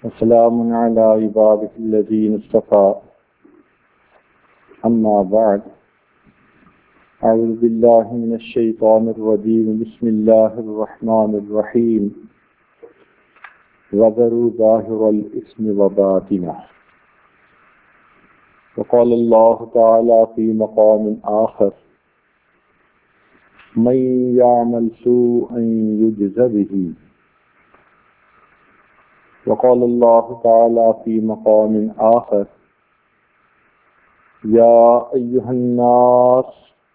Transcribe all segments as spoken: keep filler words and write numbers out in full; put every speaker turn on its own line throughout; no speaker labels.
وسلام على عباده الذين اصطفى أما بعد أعوذ بالله من الشيطان الرجيم بسم الله الرحمن الرحيم وذروا ظاهر الإثم وباطنه وقال الله تعالى في مقام آخر من يعمل سوءا يجز به وقال الله تعالى في مقام آخر يا أيها الناس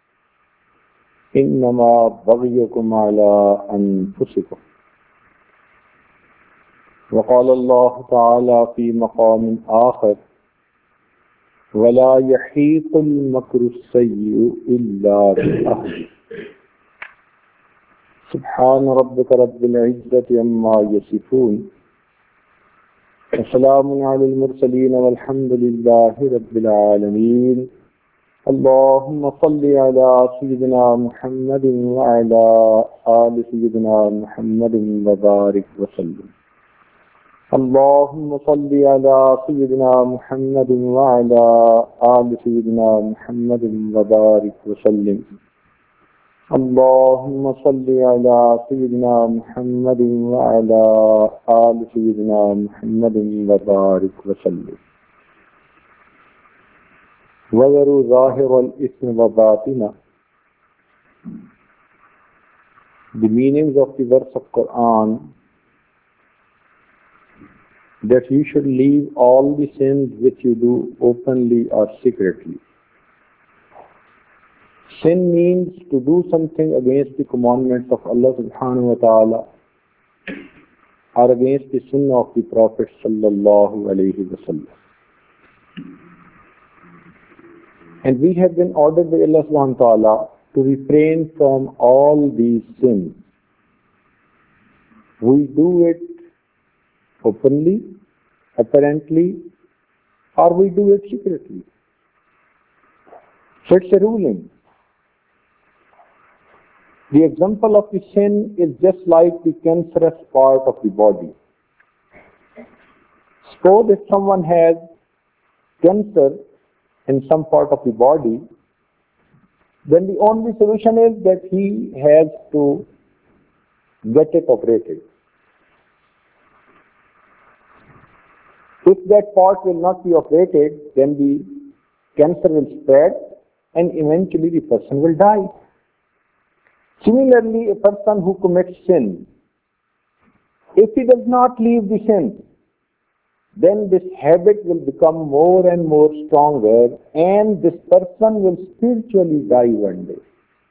إنما بغيكم على أنفسكم وقال الله تعالى في مقام آخر ولا يحيق المكر السيء إلا بأهله سبحان ربك رب العزة عما يصفون وسلام على المرسلين والحمد لله رب العالمين اللهم صل على سيدنا محمد وعلى آل سيدنا محمد وبارك وسلم اللهم صل على سيدنا محمد وعلى آل سيدنا محمد وبارك وسلم اللهم صل على سيدنا محمد وعلى آل سيدنا محمد وبارك وسلم وذروا ظاهر الإثم وباطنه. The meanings of the verse of Quran that you should leave all the sins which you do openly or secretly. Sin means to do something against the commandments of Allah subhanahu wa ta'ala or against the sunnah of the Prophet sallallahu alayhi wa sallam. And we have been ordered by Allah subhanahu wa ta'ala to refrain from all these sins. We do it openly, apparently, or we do it secretly. So it's a ruling. The example of the sin is just like the cancerous part of the body. Suppose if someone has cancer in some part of the body, then the only solution is that he has to get it operated. If that part will not be operated, then the cancer will spread and eventually the person will die. Similarly, a person who commits sin, if he does not leave the sin, then this habit will become more and more stronger and this person will spiritually die one day.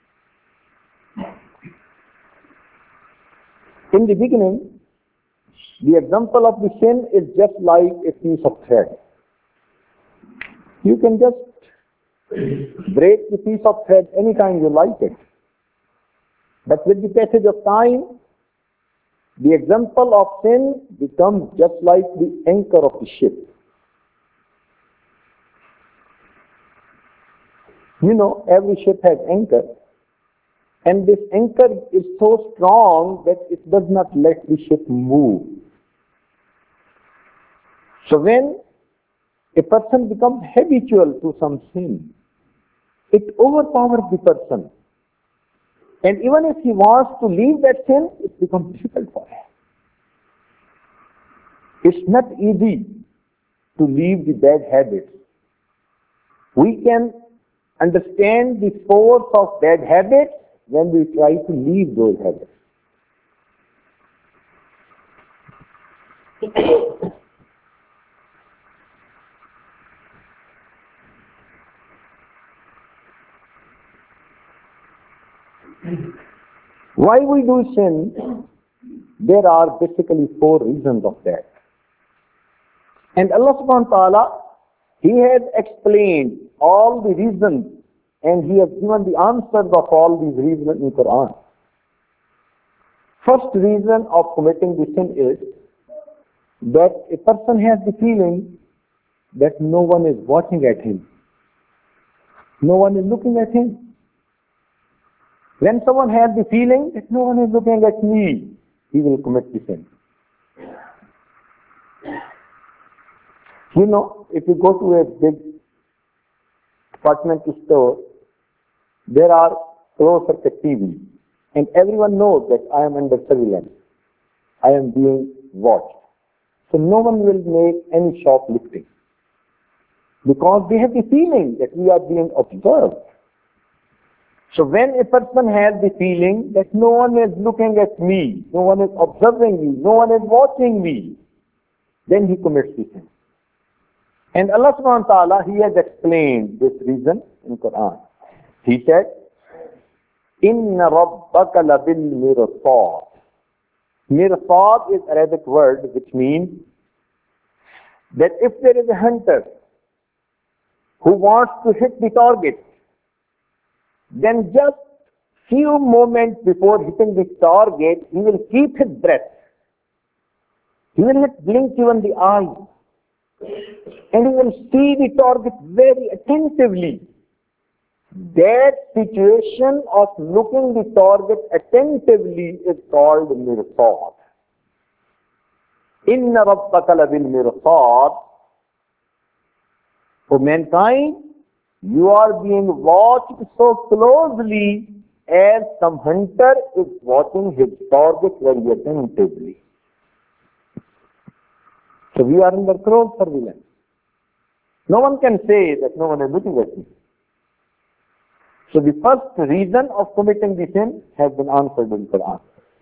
In the beginning, the example of the sin is just like a piece of thread. You can just break the piece of thread anytime you like it. But with the passage of time, the example of sin becomes just like the anchor of the ship. You know, every ship has anchor, and this anchor is so strong that it does not let the ship move. So when a person becomes habitual to some sin, it overpowers the person. And even if he wants to leave that sin, it becomes difficult for him. It's not easy to leave the bad habits. We can understand the force of bad habits when we try to leave those habits. Why we do sin? There are basically four reasons of that. And Allah subhanahu wa ta'ala, He has explained all the reasons and He has given the answers of all these reasons in Quran. First reason of committing the sin is that a person has the feeling that no one is watching at him. No one is looking at him. When someone has the feeling that no one is looking at me, he will commit the sin. You know, if you go to a big department store, there are closed circuit T V, and everyone knows that I am under surveillance. I am being watched. So no one will make any shoplifting because they have the feeling that we are being observed. So when a person has the feeling that no one is looking at me, no one is observing me, no one is watching me, then he commits the sin. And Allah subhanahu wa ta'ala, He has explained this reason in Quran. He said, Inna rabbaka labil mirsad. Mirsad is Arabic word which means that if there is a hunter who wants to hit the target, then just few moments before hitting the target, he will keep his breath. He will not blink even the eye. And he will see the target very attentively. That situation of looking the target attentively is called mirsad. Inna rabbaka labil mirsad. For mankind, you are being watched so closely as some hunter is watching his target very attentively. So we are under close surveillance. No one can say that no one is looking at me. So the first reason of committing the sin has been answered in Quran.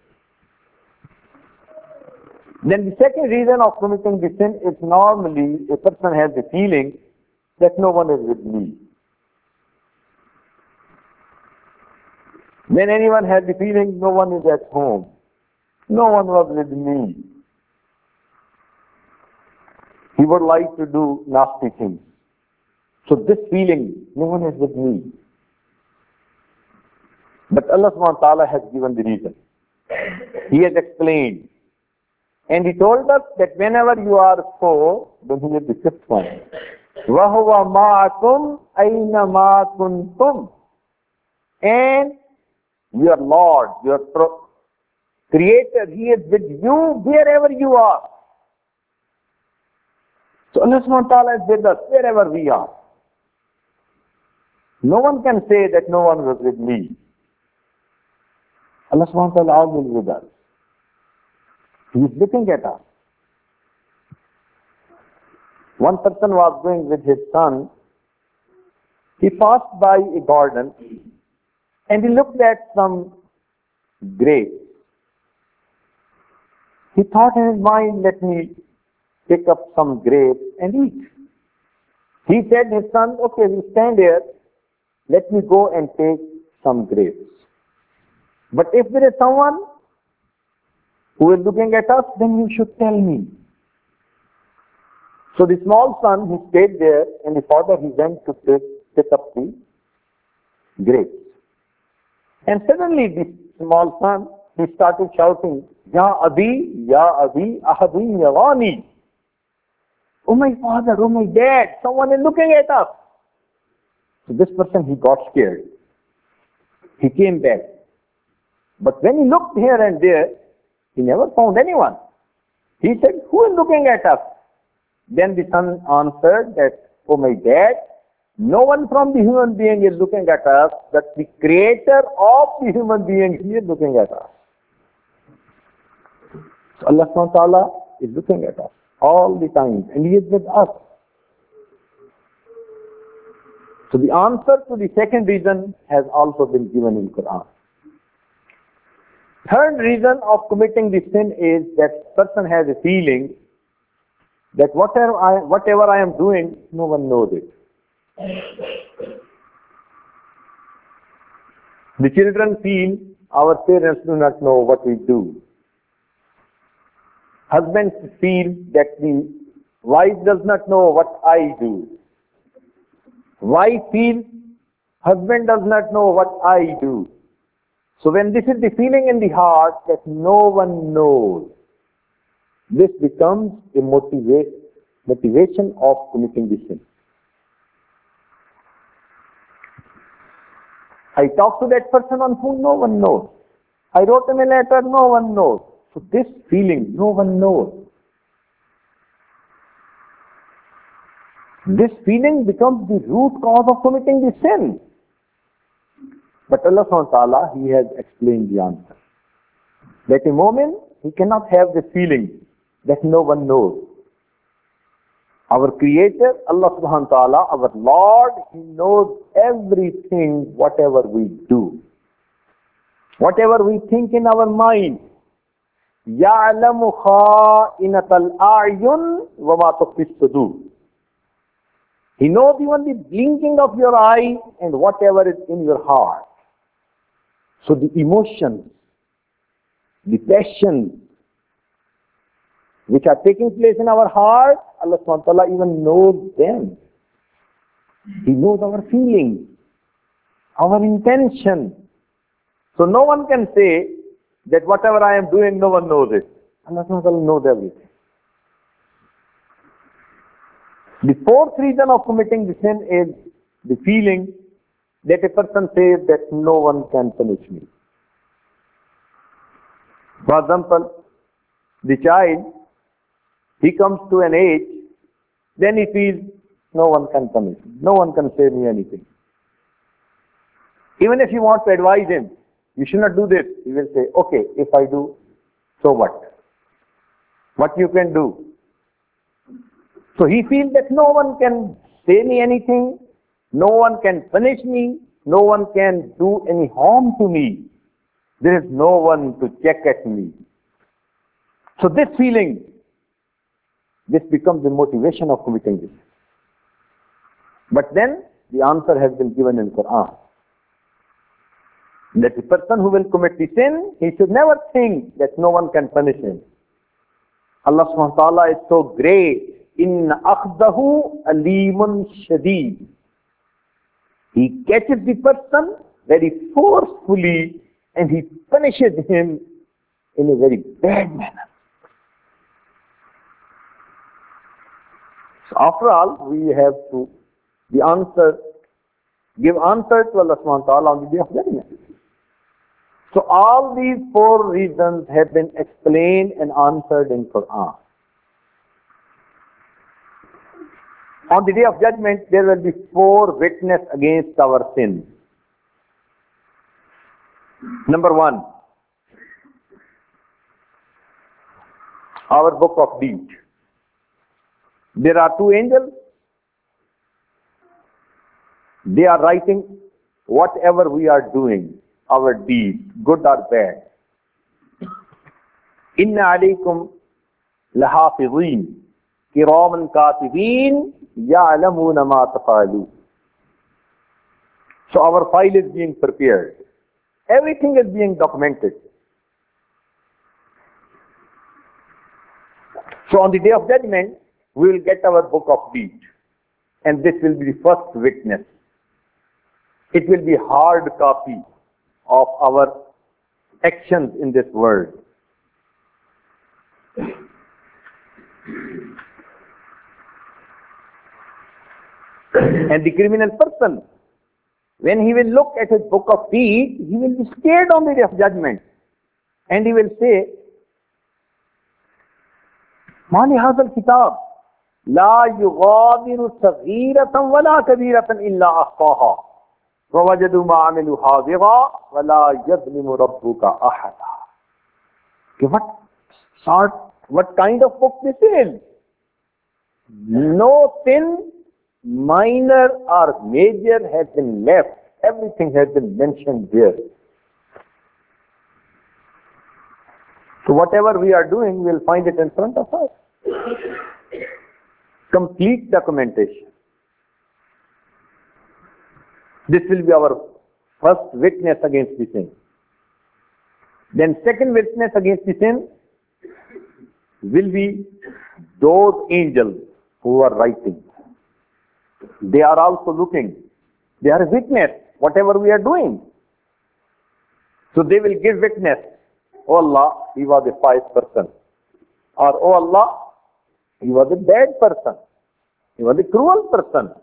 Then the second reason of committing the sin is normally a person has the feeling that no one is with me. When anyone has the feeling no one is at home, no one was with me, he would like to do nasty things. So this feeling, no one is with me. But Allah subhanahu wa ta'ala has given the reason. He has explained. And He told us that whenever you are so, then He is the fifth one. وَهُوَ مَعَكُمْ أَيْنَمَا كُنْتُمْ. And your Lord, your Creator, He is with you wherever you are. So Allah subhanahu wa ta'ala is with us wherever we are. No one can say that no one was with me. Allah subhanahu wa ta'ala is always with us. He is looking at us. One person was going with his son. He passed by a garden and he looked at some grapes. He thought in his mind, let me pick up some grapes and eat. He said to his son, okay, we stand here. Let me go and take some grapes. But if there is someone who is looking at us, then you should tell me. So the small son, he stayed there, and the father, he went to pick, pick up the grapes. And suddenly the small son, he started shouting, Ya Abi, Ya Abi, Ahadi Yawani. Oh my father, oh my dad, someone is looking at us. So this person, he got scared. He came back. But when he looked here and there, he never found anyone. He said, who is looking at us? Then the son answered that, oh my dad, no one from the human being is looking at us, but the creator of the human being is looking at us. So Allah subhanahu wa ta'ala is looking at us all the time, and He is with us. So the answer to the second reason has also been given in Quran. Third reason of committing the sin is that person has a feeling that whatever I, whatever I am doing, no one knows it. The children feel our parents do not know what we do. Husbands feel that the wife does not know what I do. Wife feels husband does not know what I do. So when this is the feeling in the heart that no one knows, this becomes a motiva- motivation of committing the sin. I talk to that person on whom no one knows. I wrote him a letter, no one knows. So this feeling, no one knows. This feeling becomes the root cause of committing the sin. But Allah subhanahu wa ta'ala, He has explained the answer. That a moment, he cannot have the feeling that no one knows. Our Creator, Allah subhanahu wa ta'ala, our Lord, He knows everything, whatever we do. Whatever we think in our mind. يَعْلَمُ خَائِنَةَ الْأَعْيُنِ وَمَا تُخْفِي الصُّدُورُ. He knows even the blinking of your eye and whatever is in your heart. So the emotions, the passions, which are taking place in our heart, Allah subhanahu wa ta'ala even knows them. He knows our feelings, our intention. So no one can say that whatever I am doing, no one knows it. Allah subhanahu wa ta'ala knows everything. The fourth reason of committing the sin is the feeling that a person says that no one can punish me. For example, the child, he comes to an age, then he feels no one can punish me, no one can say me anything. Even if you want to advise him, you should not do this, he will say, okay, if I do, so what? What you can do? So he feels that no one can say me anything, no one can punish me, no one can do any harm to me. There is no one to check at me. So this feeling, this becomes the motivation of committing this. But then the answer has been given in Quran. That the person who will commit the sin, he should never think that no one can punish him. Allah subhanahu wa ta'ala is so great. Inna akhdahu alimun shadeed. He catches the person very forcefully and he punishes him in a very bad manner. So after all, we have to the answer, give answer to Allah subhanahu wa ta'ala on the day of judgment. So all these four reasons have been explained and answered in Quran. On the day of judgment, there will be four witnesses against our sins. Number one, our book of deeds. There are two angels. They are writing whatever we are doing, our deeds, good or bad. Inna alaykum lahafidhin kiraman katibin ya'lamuna ma tafalun. So our file is being prepared. Everything is being documented. So on the day of judgment, we will get our book of deeds. And this will be the first witness. It will be hard copy of our actions in this world. And the criminal person, when he will look at his book of deeds, he will be scared on the day of judgment. And he will say, Ma li hadha al-kitab la yughadiru saghiratan wala kabiratan illa ahsaha wa wajadu ma amilu hadira wa la yadhlimu rabbuka ahada. Okay, what sort, what kind of book this is? No sin, minor or major, has been left. Everything has been mentioned there. So whatever we are doing, we will find it in front of us. Complete documentation. This will be our first witness against the sin. Then second witness against the sin will be those angels who are writing. They are also looking. They are a witness, whatever we are doing. So they will give witness. Oh Allah, he was a pious person. Or oh Allah, he was a bad person. He was a cruel person.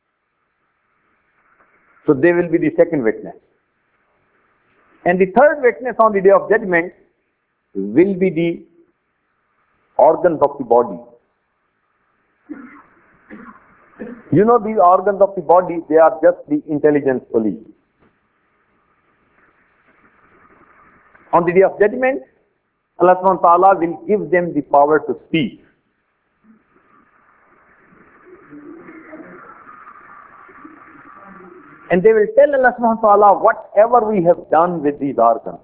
So they will be the second witness. And the third witness on the day of judgment will be the organs of the body. You know, these organs of the body, they are just the intelligence police. On the day of judgment, Allah subhanahu wa ta'ala will give them the power to speak. And they will tell Allah subhanahu wa ta'ala whatever we have done with these organs.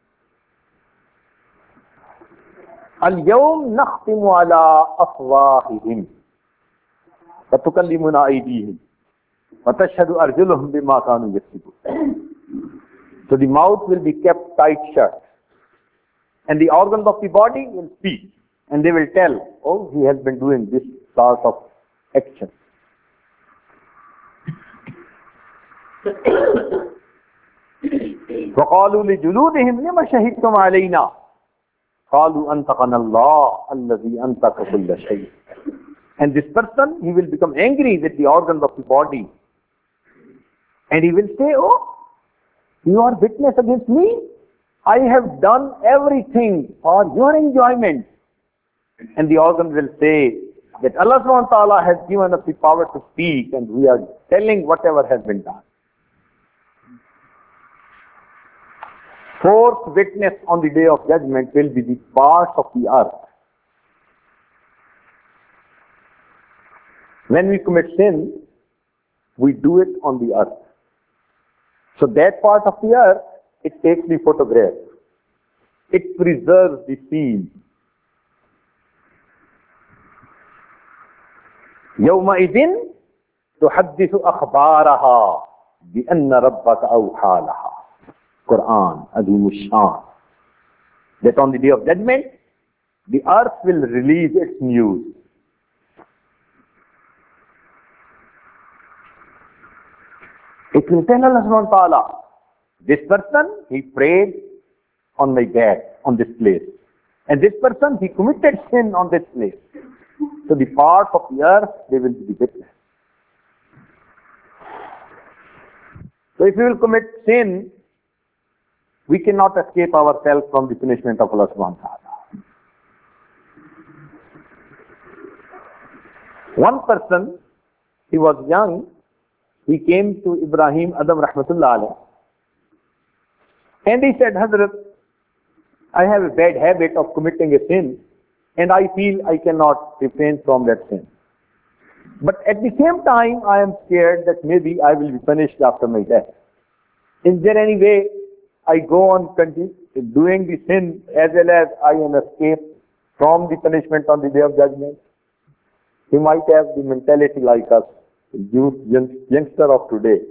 Al-yawm nakhtimu ala afwahihim wa tukallimuna aydihim wa tashhadu arjuluhum bima kanu yaksibun. So the mouth will be kept tight shut. And the organs of the body will speak. And they will tell, oh, he has been doing this sort of action. وَقَالُوا لِجُلُودِهِمْ لِمَ شَهِدْتُمْ عَلَيْنَا قَالُوا أَنْطَقَنَا اللَّهُ الَّذِي أَنْطَقَ كُلَّ شَيْءٍ. And this person, he will become angry with the organs of the body. And he will say, oh, you are witness against me. I have done everything for your enjoyment. And the organ will say that Allah subhanahu wa ta'ala has given us the power to speak and we are telling whatever has been done. Fourth witness on the day of judgment will be the parts of the earth. When we commit sin, we do it on the earth. So that part of the earth, it takes the photograph. It preserves the scene. يَوْمَئِذٍ تُحَدِّثُ أَخْبَارَهَا بِأَنَّ رَبَّكَ أَوْحَى لَهَا. Quran, Azim Shan. That on the day of judgment, the earth will release its news. It will tell Allah subhanahu wa ta'ala, this person, he prayed on my back, on this place. And this person, he committed sin on this place. So the parts of the earth, they will be witness. So if we will commit sin, we cannot escape ourselves from the punishment of Allah subhanahu wa ta'ala. One person, he was young, he came to Ibrahim Adam rahmatullah alayh, and he said, Hazrat, I have a bad habit of committing a sin and I feel I cannot refrain from that sin. But at the same time, I am scared that maybe I will be punished after my death. Is there any way I go on continue doing the sin as well as I am escaped from the punishment on the day of judgment? He might have the mentality like us, youth, youngster of today.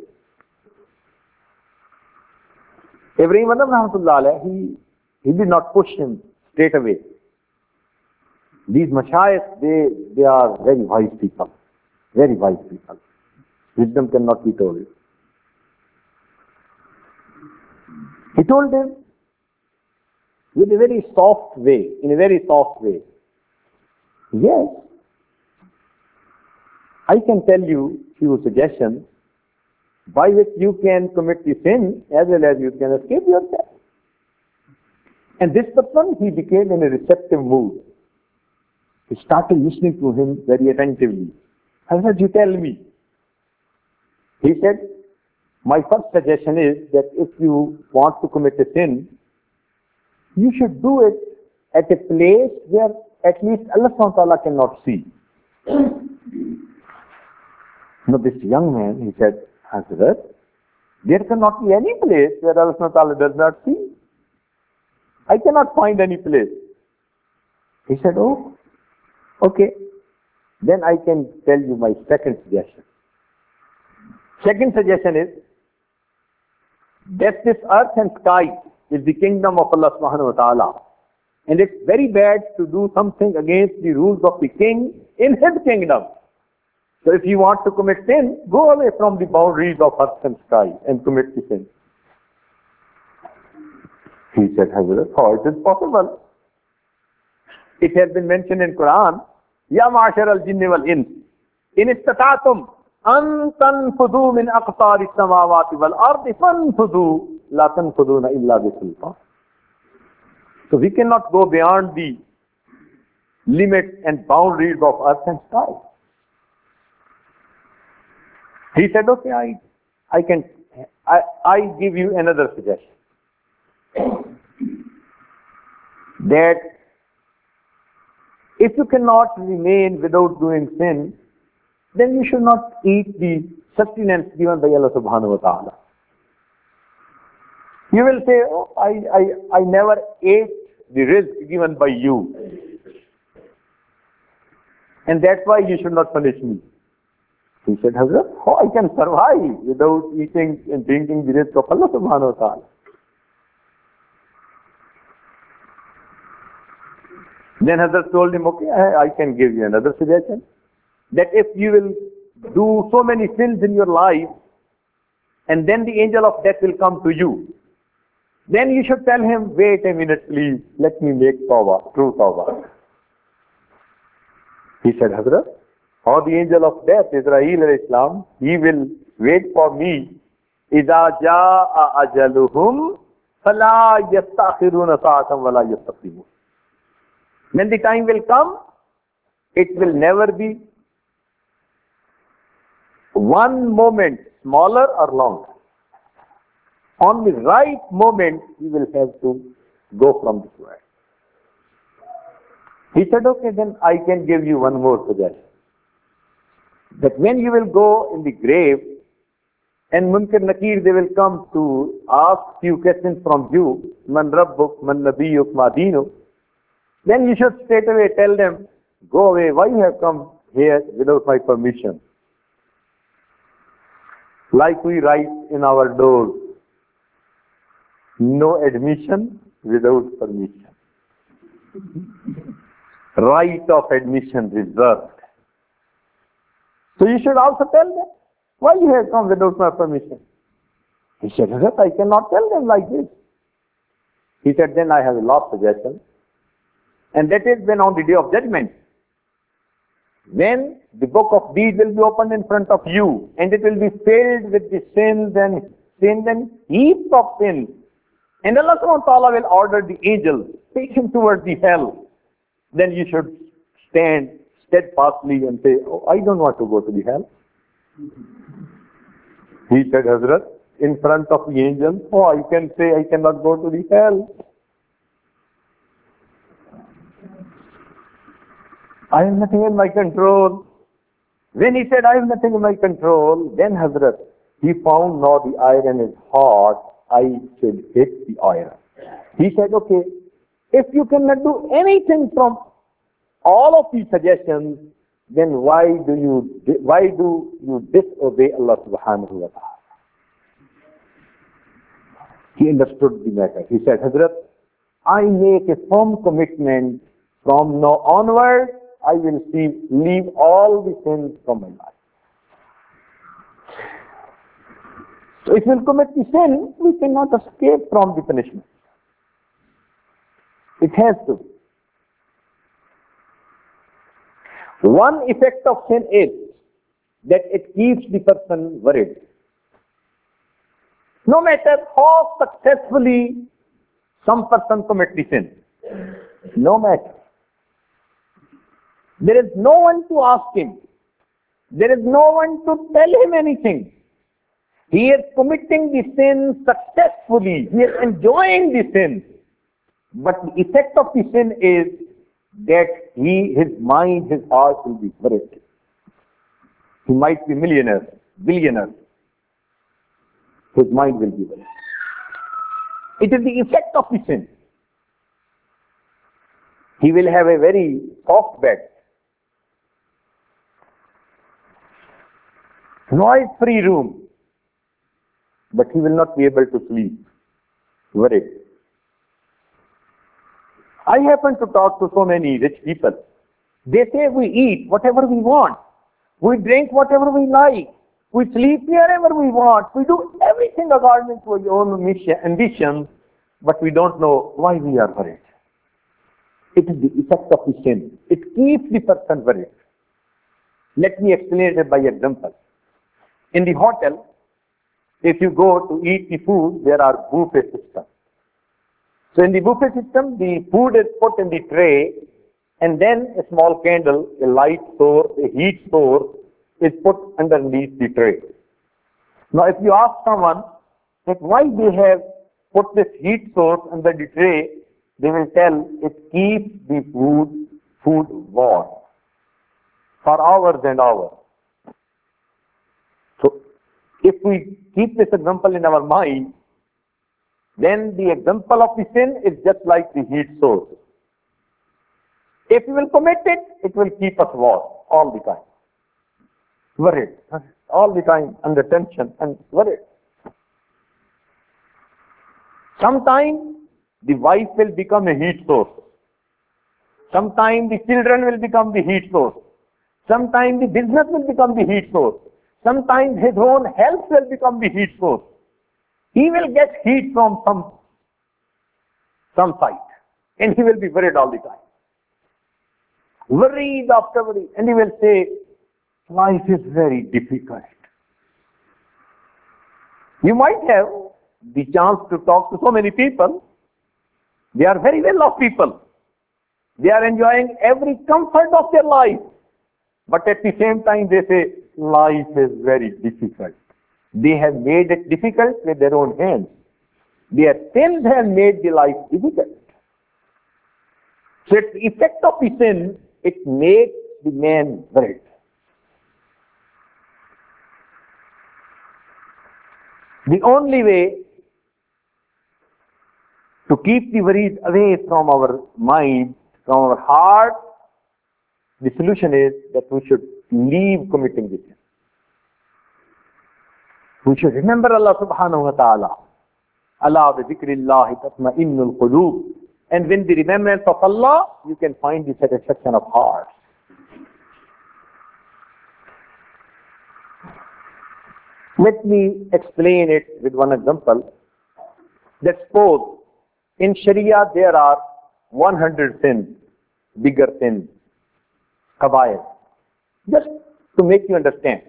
Ibrahim Adam rahmatullah alayh, he, he did not push him straight away. These mashayikh, they, they are very wise people. Very wise people. Wisdom cannot be told. He told them with a very soft way, in a very soft way, yes, I can tell you few suggestions by which you can commit the sin as well as you can escape yourself. And this person, he became in a receptive mood. He started listening to him very attentively. I said, you tell me. He said, my first suggestion is that if you want to commit a sin, you should do it at a place where at least Allah subhanahu wa ta'ala cannot see. Now this young man, he said, Hazrat, there cannot be any place where Allah subhanahu wa ta'ala does not see. I cannot find any place. He said, oh, okay. Then I can tell you my second suggestion. Second suggestion is that this earth and sky is the kingdom of Allah subhanahu wa ta'ala. And it's very bad to do something against the rules of the king in his kingdom. So if you want to commit sin, go away from the boundaries of earth and sky and commit the sin. He said, Hazrat, how it is possible? It has been mentioned in Quran, Ya ma'ashar al-jinni wal-ins, in istata'atum an tanfudu min aqtari samawati wal-ardi fanfudu la tanfuduna illa bisultan. So we cannot go beyond the limits and boundaries of earth and sky. He said, okay, I, I can, I, I give you another suggestion. That if you cannot remain without doing sin, then you should not eat the sustenance given by Allah subhanahu wa ta'ala. You will say, oh, I, I, I never ate the rizq given by you. And that's why you should not punish me. He said, Hazrat, how I can survive without eating and drinking the rizq of Allah subhanahu wa ta'ala? Then Hazrat told him, okay, I, I can give you another suggestion. That if you will do so many sins in your life, and then the angel of death will come to you, then you should tell him, wait a minute please, let me make tawbah, true tawbah. He said, Hazrat, how the angel of death, Israel alayhi salam, he will wait for me. إِذَا جَاءَ أَجَلُهُمْ فَلَا يَسْتَأْخِرُونَ سَاعَةً وَلَا يَسْتَقْدِمُونَ. When the time will come, it will never be one moment smaller or longer. On the right moment, you will have to go from this world. He said, okay, then I can give you one more suggestion. That when you will go in the grave, and Munkar Nakir, they will come to ask few questions from you, Man Rabbuk, Man Nabiyuk, Ma Dinuk, then you should straight away tell them, go away, why you have come here without my permission? Like we write in our doors, no admission without permission. Right of admission reserved. So you should also tell them, why you have come without my permission? He said, I cannot tell them like this. He said, then I have a last suggestion. And that is when on the day of judgment, when the book of deeds will be opened in front of you, and it will be filled with the sins and sins and heaps of sins. And Allah subhanahu wa ta'ala will order the angels, take him towards the hell. Then you should stand steadfastly and say, oh, I don't want to go to the hell. He said, Hazrat, in front of the angels, oh, I can say I cannot go to the hell. I have nothing in my control. When he said, I have nothing in my control, then Hazrat, he found now the iron is hot, I should hit the iron. He said, okay, if you cannot do anything from all of these suggestions, then why do you why do you disobey Allah subhanahu wa ta'ala? He understood the matter. He said, Hazrat, I make a firm commitment from now onward, I will see, leave all the sins from my life. So if we commit the sin, we cannot escape from the punishment. It has to. One effect of sin is that it keeps the person worried. No matter how successfully some person commits the sin, no matter. There is no one to ask him. There is no one to tell him anything. He is committing the sin successfully. He is enjoying the sin. But the effect of the sin is that he, his mind, his heart will be worried. He might be millionaire, billionaire. His mind will be worried. It is the effect of the sin. He will have a very soft bed, noise-free room, but he will not be able to sleep. Worried. I happen to talk to so many rich people. They say we eat whatever we want. We drink whatever we like. We sleep wherever we want. We do everything according to our own ambitions, but we don't know why we are worried. It is the effect of the sin. It keeps the person worried. Let me explain it by example. In the hotel, if you go to eat the food, there are buffet systems. So in the buffet system, the food is put in the tray, and then a small candle, a light source, a heat source is put underneath the tray. Now, if you ask someone that why they have put this heat source under the tray, they will tell it keeps the food, food warm for hours and hours. So, if we keep this example in our mind, then the example of the sin is just like the heat source. If we will commit it, it will keep us warm all the time. Worried, all the time under tension and worried. Sometimes the wife will become a heat source. Sometimes the children will become the heat source. Sometimes the business will become the heat source. Sometimes his own health will become the heat source. He will get heat from some, some side, and he will be worried all the time. Worried after worry, and he will say, life is very difficult. You might have the chance to talk to so many people. They are very well off people. They are enjoying every comfort of their life. But at the same time they say, life is very difficult. They have made it difficult with their own hands. Their sins have made the life difficult. So it's the effect of the sin, it makes the man worried. The only way to keep the worries away from our mind, from our heart, the solution is that we should leave committing the sin. We should remember Allah subhanahu wa ta'ala. Allah bi dhikrillahi tatma'innul qulub. And when the remembrance of Allah, you can find the satisfaction of heart. Let me explain it with one example. Let's suppose in Sharia there are one hundred sins, bigger sins, kabair. Just to make you understand.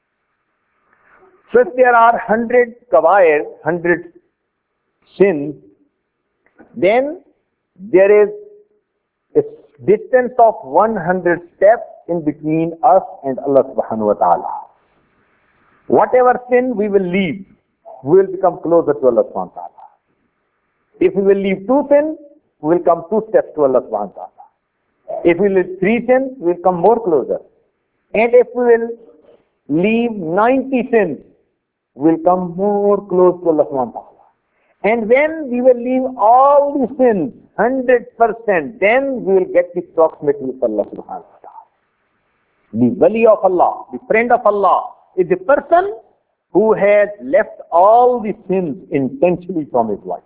So if there are one hundred kabair, one hundred sins, then there is a distance of one hundred steps in between us and Allah subhanahu wa ta'ala. Whatever sin we will leave, we will become closer to Allah subhanahu wa ta'ala. If we will leave two sins, we will come two steps to Allah subhanahu wa ta'ala. If we leave three sins, we will come more closer. And if we will leave ninety sins, we will come more close to Allah subhanahu wa ta'ala. And when we will leave all the sins, one hundred percent, then we will get the proximity with Allah subhanahu wa ta'ala. The wali of Allah, the friend of Allah, is a person who has left all the sins intentionally from his life.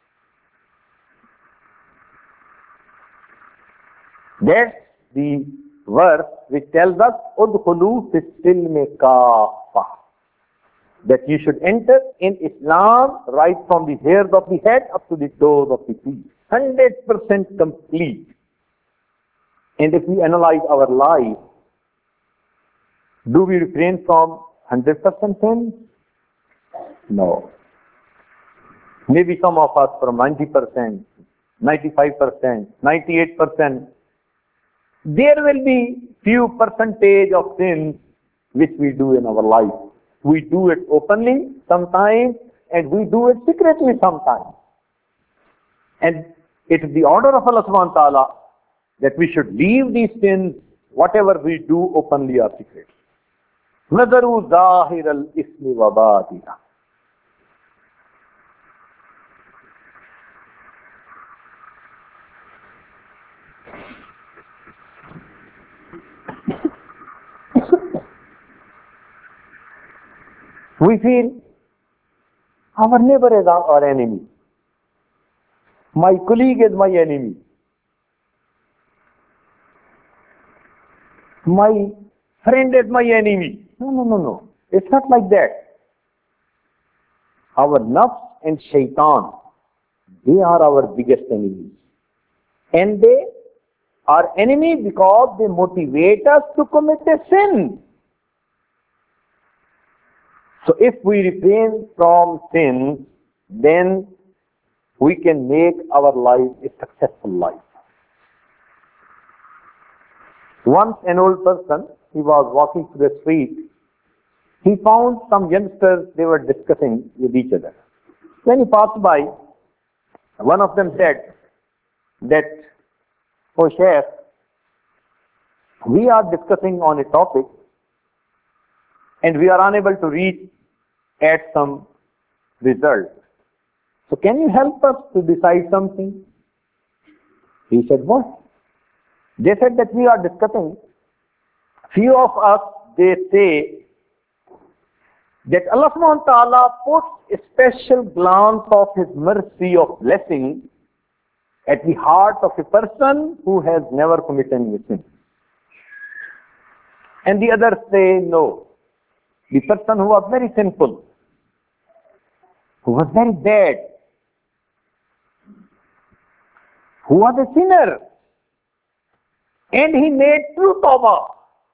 That's the verse which tells us, Udkhulu fis silmi kaffah, that you should enter in Islam right from the hairs of the head up to the toes of the feet. one hundred percent complete. And if we analyze our life, do we refrain from one hundred percent sins? No. Maybe some of us from ninety percent, ninety-five percent, ninety-eight percent. There will be few percentage of sins which we do in our life. We do it openly sometimes and we do it secretly sometimes. And it is the order of Allah subhanahu wa ta'ala that we should leave these sins, whatever we do openly or secretly. نَذَرُوا ظَاهِرَ الْإِثْمِ وَبَاطِنَهُ. We feel our neighbor is our enemy. My colleague is my enemy. My friend is my enemy. No, no, no, no. It's not like that. Our nafs and shaitan, they are our biggest enemies. And they are enemies because they motivate us to commit a sin. So if we refrain from sin, then we can make our life a successful life. Once an old person, he was walking through the street he found some youngsters, they were discussing with each other. When he passed by, one of them said that, "Oh Shaykh, we are discussing on a topic and we are unable to reach at some result. So can you help us to decide something?" He said, "What?" They said that we are discussing. Few of us, they say that Allah subhanahu wa ta'ala puts a special glance of His mercy, of blessing at the heart of a person who has never committed any sin. And the others say, no, the person who was very sinful, who was very bad, who was a sinner, and he made true tawbah.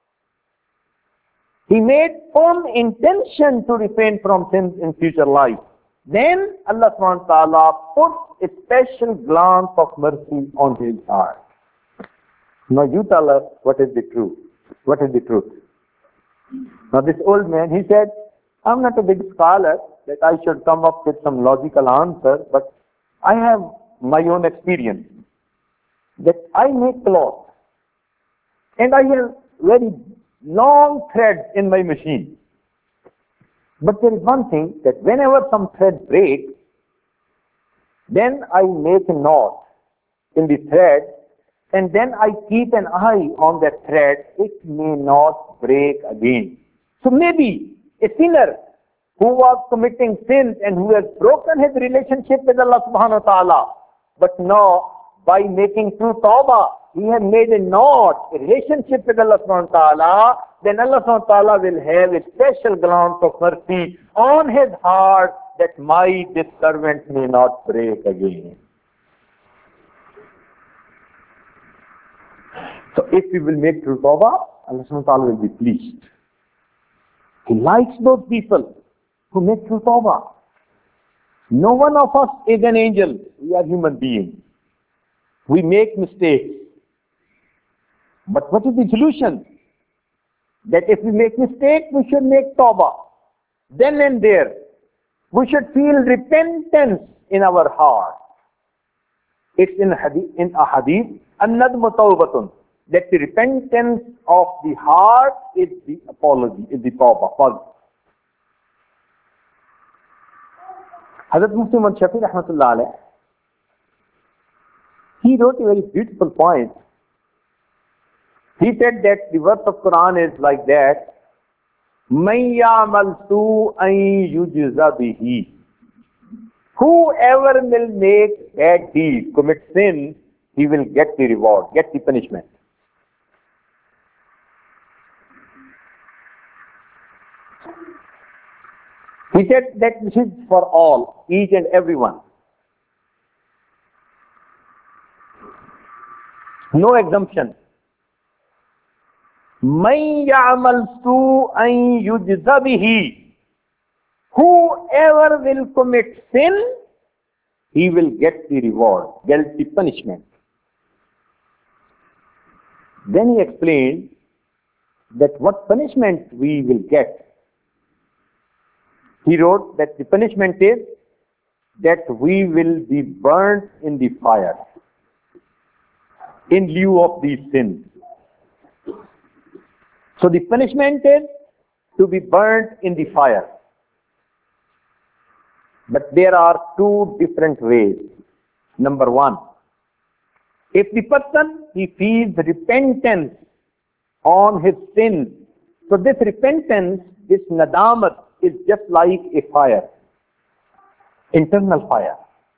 He made firm intention to refrain from sins in future life. Then Allah subhanahu wa ta'ala puts a special glance of mercy on his heart. Now you tell us what is the truth. What is the truth? Now this old man, he said, "I'm not a big scholar that I should come up with some logical answer, but I have my own experience that I make cloth and I have very long threads in my machine. But there is one thing, that whenever some thread breaks, then I make a knot in the thread and then I keep an eye on that thread. It may not break again." So maybe a sinner who was committing sins and who has broken his relationship with Allah subhanahu wa ta'ala, but now by making true tawbah, he has made a knot, a relationship with Allah subhanahu wa ta'ala, then Allah subhanahu wa ta'ala will have a special glance of mercy on his heart that my this servant may not break again. So if we will make true tawbah, Allah subhanahu wa ta'ala will be pleased. He likes those people who make true tawbah. No one of us is an angel. We are human beings. We make mistakes. But what is the solution? That if we make mistake, we should make tawbah. Then and there, we should feel repentance in our heart. It's in hadith, in a hadith, an-nadmu tawbatun, that the repentance of the heart is the apology, is the tawbah. Hazrat Mufti Muhammad Shafi rahmatullah alayh, he wrote a very beautiful point. He said that the verse of Quran is like that, "Man ya'mal su'an yujza bihi." Whoever will make bad deeds, commit sin, he will get the reward, get the punishment. He said that this is for all, each and everyone. No exemption. Man ya'mal su'an yujza bihi. Whoever will commit sin, he will get the reward, get the punishment. Then he explained that what punishment we will get. He wrote that the punishment is that we will be burnt in the fire in lieu of these sins. So the punishment is to be burnt in the fire. But there are two different ways. Number one, if the person, he feels repentance on his sin, so this repentance, this nadamat, is just like a fire, internal fire.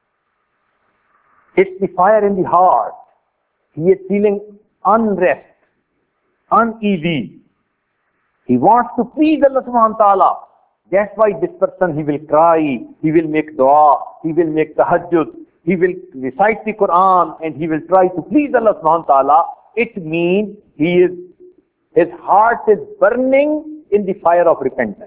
It's the fire in the heart. He is feeling unrest, uneasy. He wants to please Allah subhanahu wa ta'ala. That's why this person, he will cry, he will make dua, he will make tahajjud, he will recite the Quran, and he will try to please Allah subhanahu wa ta'ala. It means he is, his heart is burning in the fire of repentance.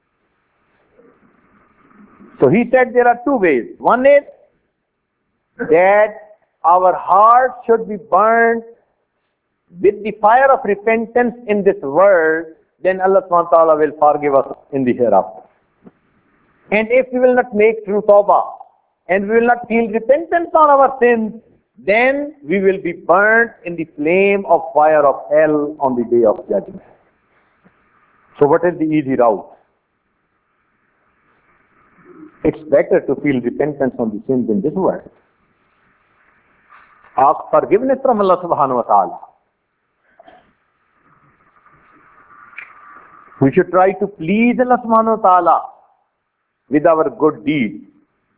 So he said there are two ways. One is that our heart should be burned with the fire of repentance in this world, then Allah subhanahu wa ta'ala will forgive us in the hereafter. And if we will not make true tawbah, and we will not feel repentance on our sins, then we will be burnt in the flame of fire of hell on the day of judgment. So what is the easy route? It's better to feel repentance on the sins in this world. Ask forgiveness from Allah subhanahu wa ta'ala. We should try to please Allah subhanahu wa ta'ala with our good deeds.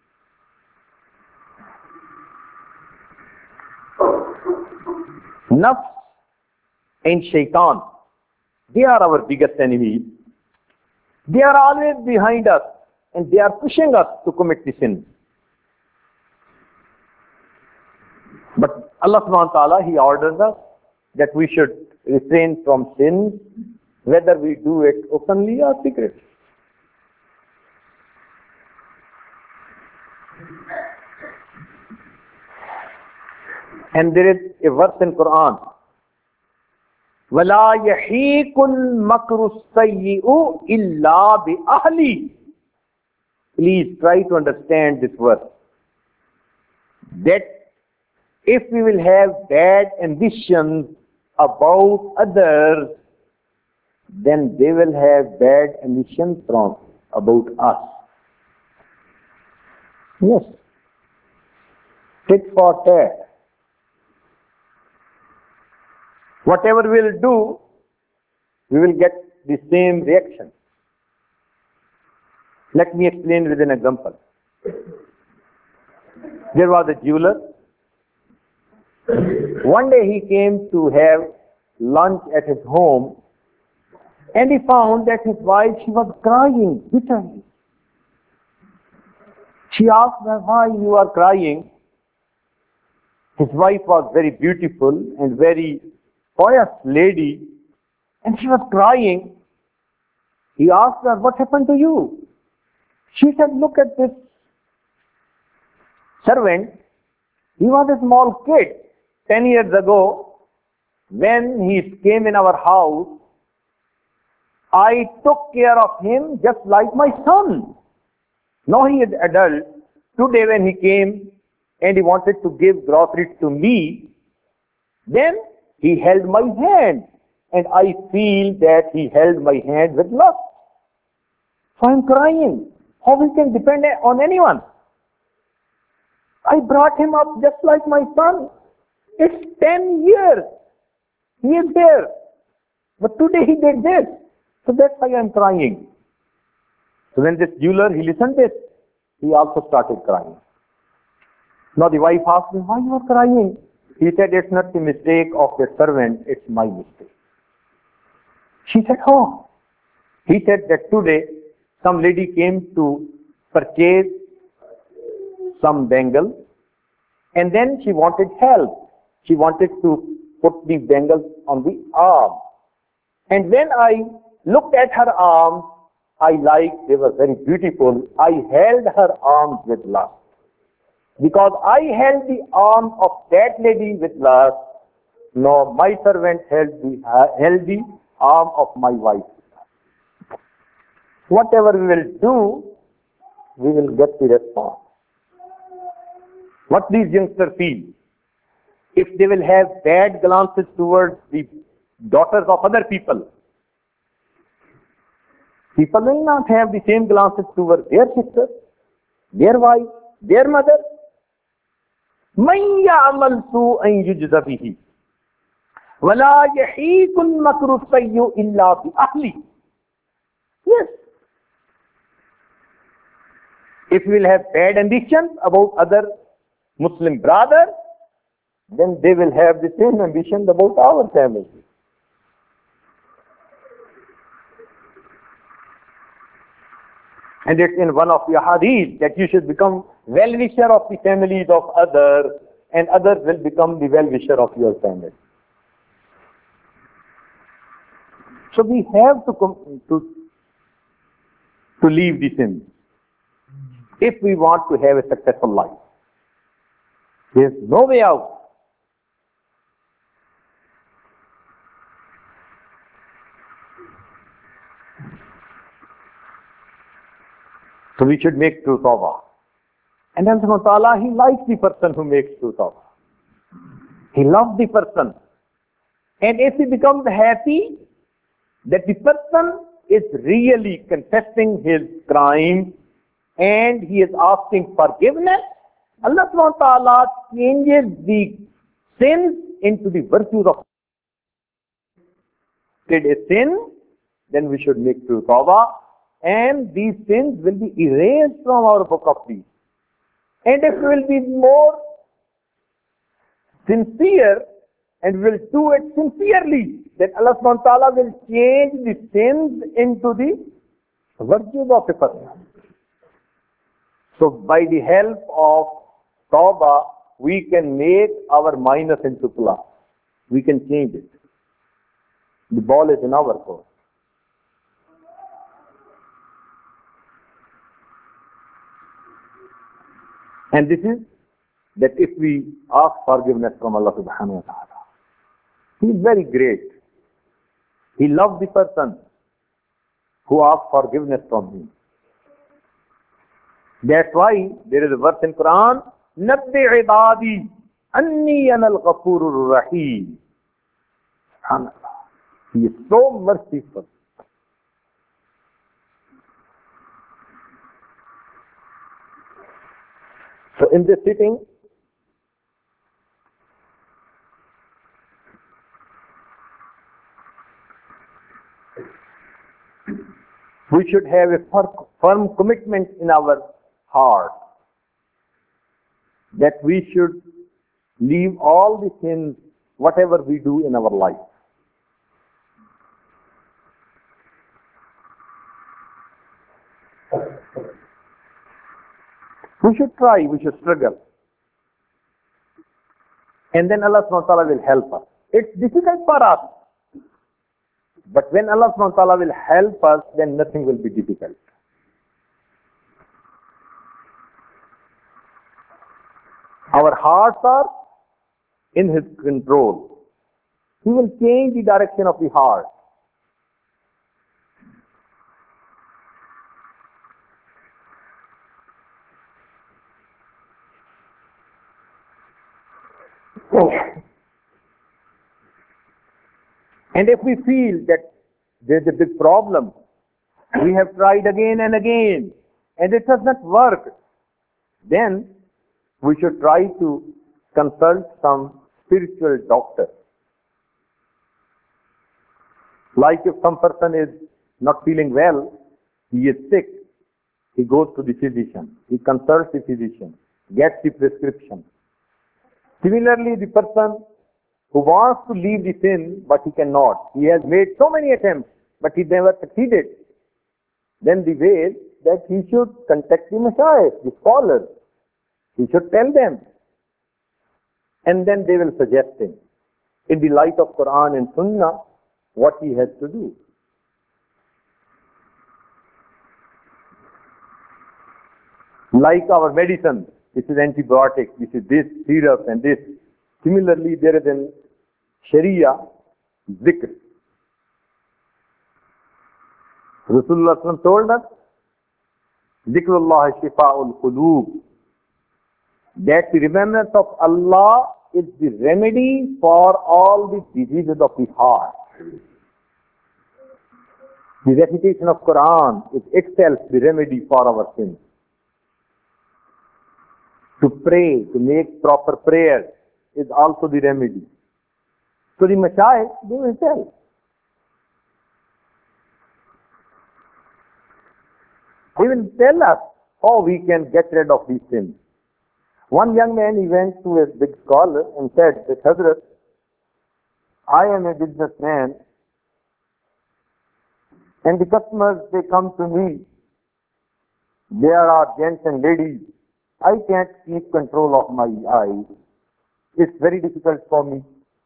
Nafs and shaitan, they are our biggest enemies. They are always behind us and they are pushing us to commit the sin. But Allah subhanahu wa ta'ala, He orders us that we should refrain from sin, whether we do it openly or secretly. And there is a verse in Quran, وَلَا يَحِيكُ الْمَكْرُ السَّيِّئُ إِلَّا بِأَهْلِ. Please try to understand this verse. That if we will have bad ambitions about others, then they will have bad ambitions from about us. Yes. Tit for tat. Whatever we will do, we will get the same reaction. Let me explain with an example. There was a jeweler. One day he came to have lunch at his home, and he found that his wife, she was crying bitterly. She asked her, why you are crying? His wife was very beautiful and very pious lady, and she was crying. He asked her, what happened to you? She said, look at this servant. He was a small kid. Ten years ago, when he came in our house, I took care of him just like my son. Now he is adult. Today when he came and he wanted to give groceries to me, then he held my hand, and I feel that he held my hand with love. So I'm crying. How we can depend on anyone? I brought him up just like my son. It's ten years. He is here. But today he did this. So that's why I'm crying. So when this jeweler, he listened to this, he also started crying. Now the wife asked him, why you are crying? He said, it's not the mistake of the servant, it's my mistake. She said, how? He said that today some lady came to purchase some bangles, and then she wanted help. She wanted to put the bangles on the arm. And when I looked at her arms, I liked, they were very beautiful. I held her arms with love. Because I held the arm of that lady with love, no, my servant held the, uh, held the arm of my wife. Whatever we will do, we will get the response. What these youngsters feel, if they will have bad glances towards the daughters of other people, people will not have the same glances towards their sisters, their wife, their mother. مَنْ يَعْمَلْ سُوءًا يُجْزَ بِهِ وَلَا يَحِيكُ الْمَكْرُ السَّيِّئُ إِلَّا بِأَهْلِهِ. Yes. If we will have bad ambitions about other Muslim brothers, then they will have the same ambitions about our family. And it's in one of the hadith that you should become well-wisher of the families of others, and others will become the well-wisher of your family. So we have to come to, to leave the sins if we want to have a successful life. There is no way out. So we should make true tawbah. And Allah subhanahu wa ta'ala, He likes the person who makes true tawbah. He loves the person. And if he becomes happy that the person is really confessing his crime and he is asking forgiveness, Allah subhanahu wa ta'ala changes the sins into the virtues of. Did a sin, then we should make true tawbah, and these sins will be erased from our book of deeds. And if we will be more sincere and will do it sincerely, then Allah subhanahu wa ta'ala will change the sins into the virtues of a person. So by the help of tawbah, we can make our minus into plus. We can change it. The ball is in our court. And this is that if we ask forgiveness from Allah subhanahu wa ta'ala, He is very great. He loves the person who asks forgiveness from Him. That's why there is a verse in Quran, Nabbi ibadi anni anal ghafurur rahim. SubhanAllah. He is so merciful. So in this sitting, we should have a firm commitment in our heart that we should leave all the sins, whatever we do in our life. We should try, we should struggle. And then Allah subhanahu wa ta'ala will help us. It's difficult for us. But when Allah subhanahu wa ta'ala will help us, then nothing will be difficult. Our hearts are in His control. He will change the direction of the heart. And if we feel that there's a big problem, we have tried again and again, and it does not work, then we should try to consult some spiritual doctor. Like if some person is not feeling well, he is sick, he goes to the physician, he consults the physician, gets the prescription. Similarly, the person who wants to leave the sin, but he cannot. He has made so many attempts, but he never succeeded. Then the way that he should contact the mashayikh, the scholars. He should tell them. And then they will suggest him, in the light of Quran and Sunnah, what he has to do. Like our medicine, this is antibiotic, this is this syrup and this. Similarly, there is in Sharia zikr. Rasulullah told us, Zikrullah shifa'ul quloob, that the remembrance of Allah is the remedy for all the diseases of the heart. The recitation of Quran is itself the remedy for our sins. To pray, to make proper prayers is also the remedy. So the mashayikh, they will tell. They will tell us how we can get rid of these sins. One young man, he went to a big scholar and said that, Hazrat, I am a businessman and the customers, they come to me. There are gents and ladies. I can't keep control of my eyes. It's very difficult for me.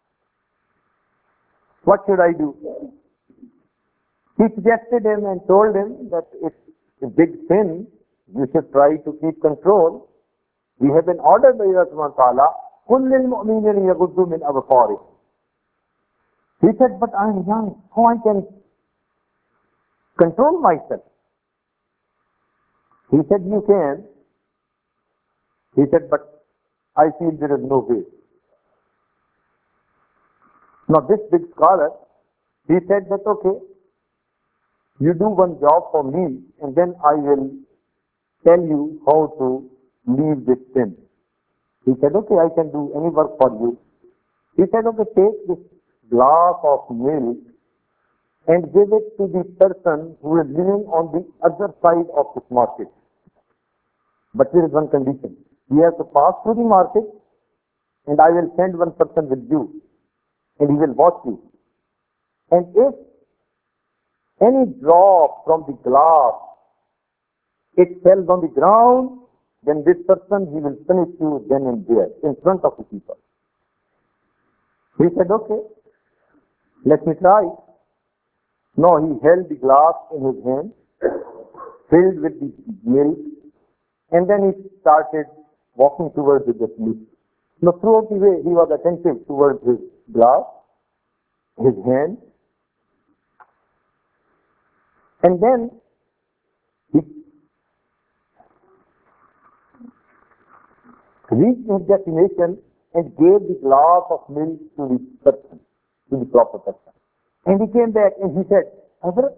What should I do? He suggested him and told him that it's a big sin. You should try to keep control. We have been ordered by Allah subhanahu wa ta'ala, قُلْ لِلْمُؤْمِنِينَ يَغُضُّوا مِنْ أَبْصَارِهِمْ. He said, but I am young. How I can control myself. He said, you can. He said, but I feel there is no way. Now this big scholar, he said that, okay, you do one job for me and then I will tell you how to leave this sin. He said, okay, I can do any work for you. He said, okay, take this glass of milk and give it to the person who is living on the other side of this market. But there is one condition. You have to pass through the market and I will send one person with you and he will watch you. And if any drop from the glass, it falls on the ground, then this person, he will punish you then and there, in front of the people. He said, okay, let me try. No, he held the glass in his hand, filled with the milk, and then he started walking towards the milk. Now, throughout the way, he was attentive towards his glass, his hand, and then he reached his destination and gave the glass of milk to the person, to the proper person. And he came back and he said, Hazrat,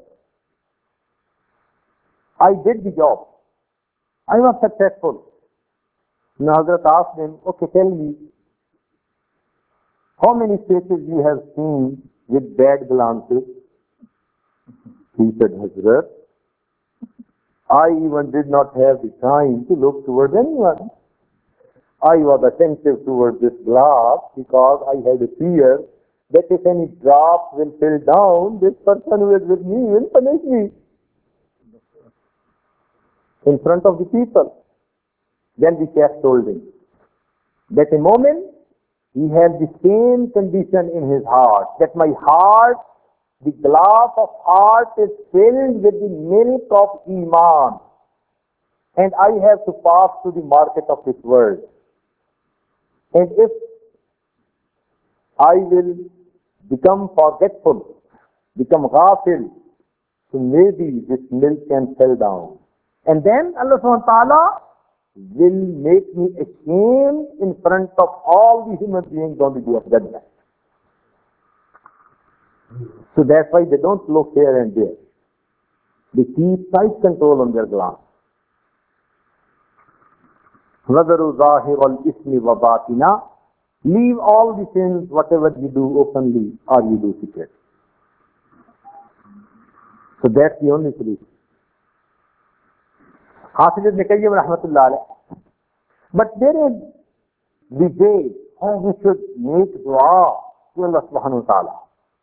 I did the job. I was successful. Now Hazrat asked him, okay, tell me, how many faces you have seen with bad glances? He said, Hazrat, I even did not have the time to look towards anyone. I was attentive towards this glass because I had a fear that if any drop will fall down, this person who is with me will punish me in front of the people. Then the chef told him that a moment he had the same condition in his heart, that my heart, the glass of heart is filled with the milk of Iman, and I have to pass through the market of this world. And if I will become forgetful, become ghafil, so maybe this milk can fall down. And then Allah subhanahu wa ta'ala will make me ashamed in front of all the human beings on the day of judgment. So that's why they don't look here and there. They keep tight control on their glance. وَذَرُوا ظَاهِرَ الْإِثْمِ وَبَاطِنَا. Leave all the sins, whatever you do openly or you do secretly. So that's the only solution. Hafiz ibn Qayyim rahmatullah alayh. But there is the way how we should make dua to Allah subhanahu wa ta'ala.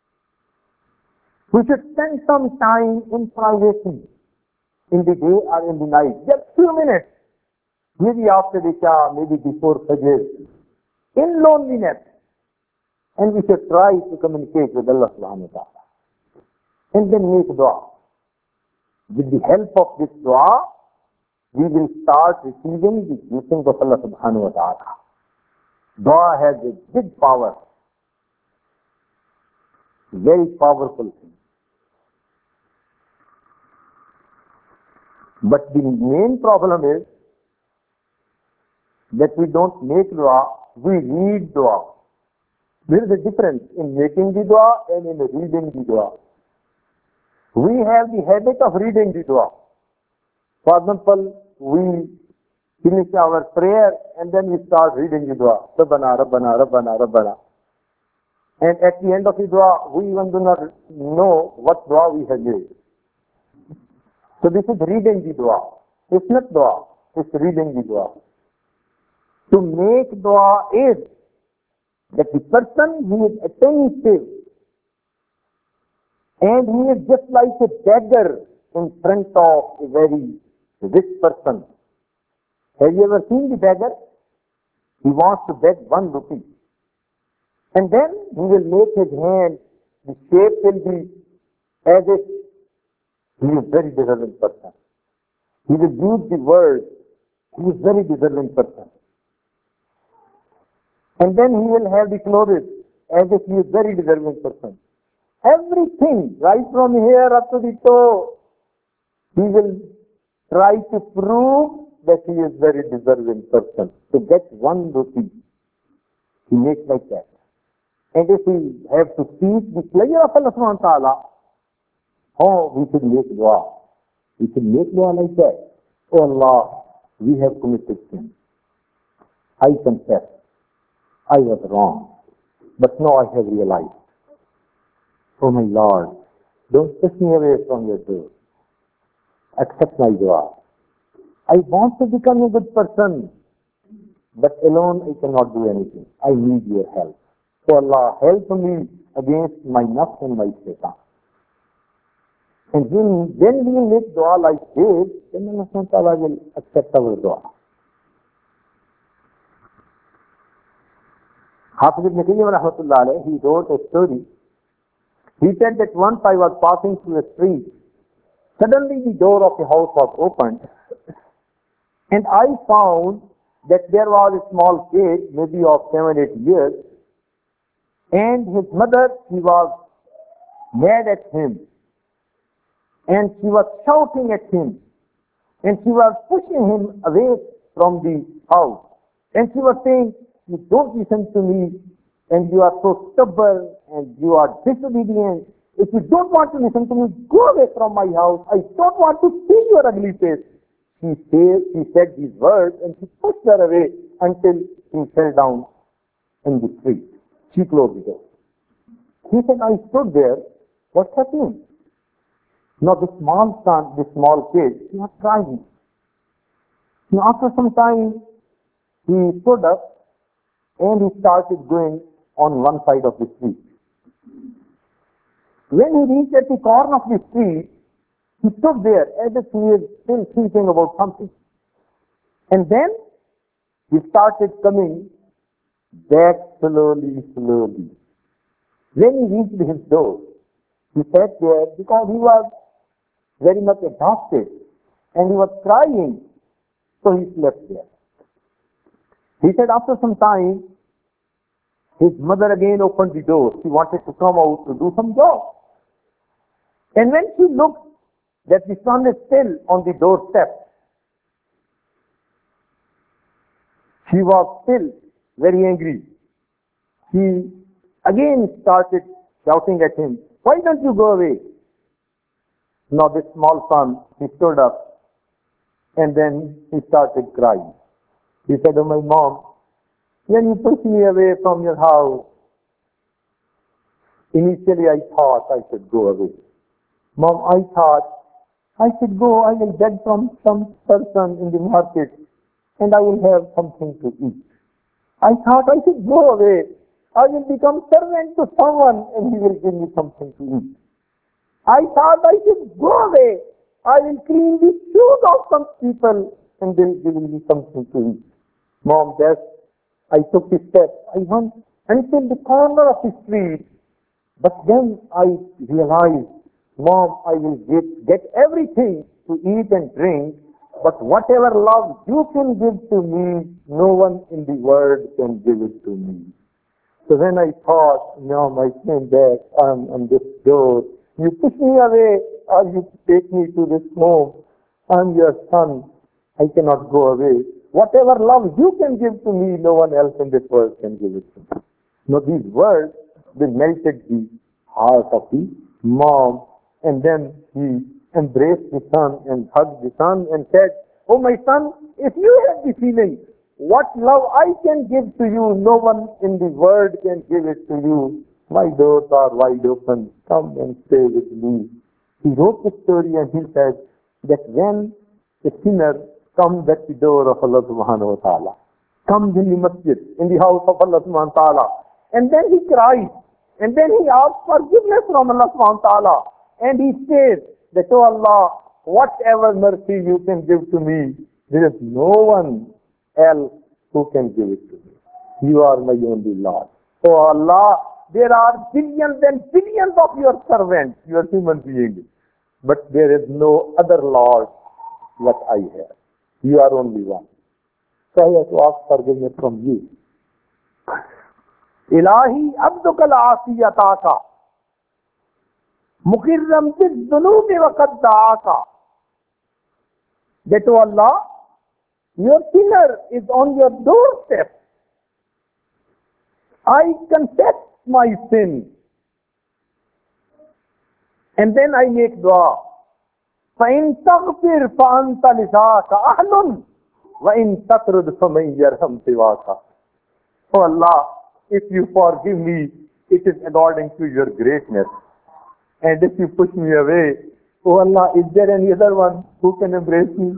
We should spend some time in privacy, in the day or in the night, just few minutes, maybe after Isha, maybe before Fajr, in loneliness. And we should try to communicate with Allah subhanahu wa ta'ala. And then make dua. With the help of this dua, we will start receiving the blessings of Allah subhanahu wa ta'ala. Dua has a big power. Very powerful thing. But the main problem is that we don't make dua, we read dua. There is a difference in making the dua and in reading the dua. We have the habit of reading the dua. For example, we finish our prayer and then we start reading the dua. Rabbana, Rabbana, Rabbana, Rabbana. And at the end of the dua, we even do not know what dua we have made. So this is reading the dua. It's not dua, it's reading the dua. To make dua is that the person who is attentive and he is just like a beggar in front of a very rich person. Have you ever seen the beggar? He wants to beg one rupee. And then he will make his hand, the shape will be as if he is very deserving person. He will use the word, he is very deserving person. And then he will have the clothes as if he is very deserving person. Everything, right from here up to the toe, He will try to prove that he is very deserving person. To get one rupee, he makes like that. And if we have to seek the pleasure of Allah subhanahu wa ta'ala, oh, we should make dua. We should make dua like that. Oh Allah, we have committed sin. I confess, I was wrong. But now I have realized. Oh my Lord, don't push me away from your door. Accept my dua. I want to become a good person, but alone I cannot do anything. I need your help. So Allah, help me against my nafs and my shaitan. And when, when we make dua like this, then Allah subhanahu wa ta'ala will accept our dua. Hafiz ibn Qayyim rahmatullah alayhi, he wrote a story. He said that once I was passing through a street, suddenly the door of the house was opened, and I found that there was a small kid, maybe of seven, eight years, and his mother, she was mad at him, and she was shouting at him, and she was pushing him away from the house, and she was saying, you don't listen to me, and you are so stubborn, and you are disobedient. If you don't want to listen to me, go away from my house. I don't want to see your ugly face. She said, she said these words, and she pushed her away until she fell down in the street. She closed the door. He said, I stood there. What's happening? Now the small son, the small kid, he was crying. Now after some time, he stood up and he started going on one side of the street. When he reached at the corner of the street, he stood there as if he was still thinking about something. And then he started coming back slowly, slowly. When he reached his door, he sat there because he was very much exhausted and he was crying, so he slept there. He said after some time, his mother again opened the door. She wanted to come out to do some job. And when she looked that the son is still on the doorstep, she was still very angry. She again started shouting at him, why don't you go away? Now this small son, he stood up and then he started crying. He said, oh my mom, when you pushed me away from your house, initially I thought I should go away. Mom, I thought I should go, I will beg from some person in the market and I will have something to eat. I thought I should go away. I will become servant to someone and he will give me something to eat. I thought I should go away. I will clean the shoes of some people and they will give me something to eat. Mom, that's, I took the step. I went until the corner of the street. But then I realized, Mom, I will get, get everything to eat and drink, but whatever love you can give to me, no one in the world can give it to me. So then I thought, Mom, I came back on, on this door. You push me away or you take me to this home. I'm your son. I cannot go away. Whatever love you can give to me, no one else in this world can give it to me. Now these words, they melted the heart of the mom, and then he embraced the son and hugged the son and said, oh my son, if you have the feeling, what love I can give to you, no one in the world can give it to you. My doors are wide open. Come and stay with me. He wrote the story and he said that when a sinner comes at the door of Allah subhanahu wa ta'ala, comes in the masjid, in the house of Allah subhanahu wa ta'ala, and then he cries, and then he asks forgiveness from Allah subhanahu wa ta'ala, and he says that, oh Allah, whatever mercy you can give to me, there is no one else who can give it to me. You are my only Lord. Oh Allah, there are billions and billions of your servants, your human beings, but there is no other Lord what I have. You are only one. So I have to ask forgiveness from you. Ilahi abduka al-asiyataka mukirram bid-dunubi wa qad da'aka that, oh Allah, your sinner is on your doorstep. I confess my sin. And then I make dua. فَإِن تَغْفِرْ فَأَنْتَ لِذَاكَ أَهْلٌ وَإِن تَطْرُدْ فَمَنْ يَرْحَمْ سِوَاكَ. Oh Allah, if you forgive me, it is according to your greatness. And if you push me away, oh Allah, is there any other one who can embrace me?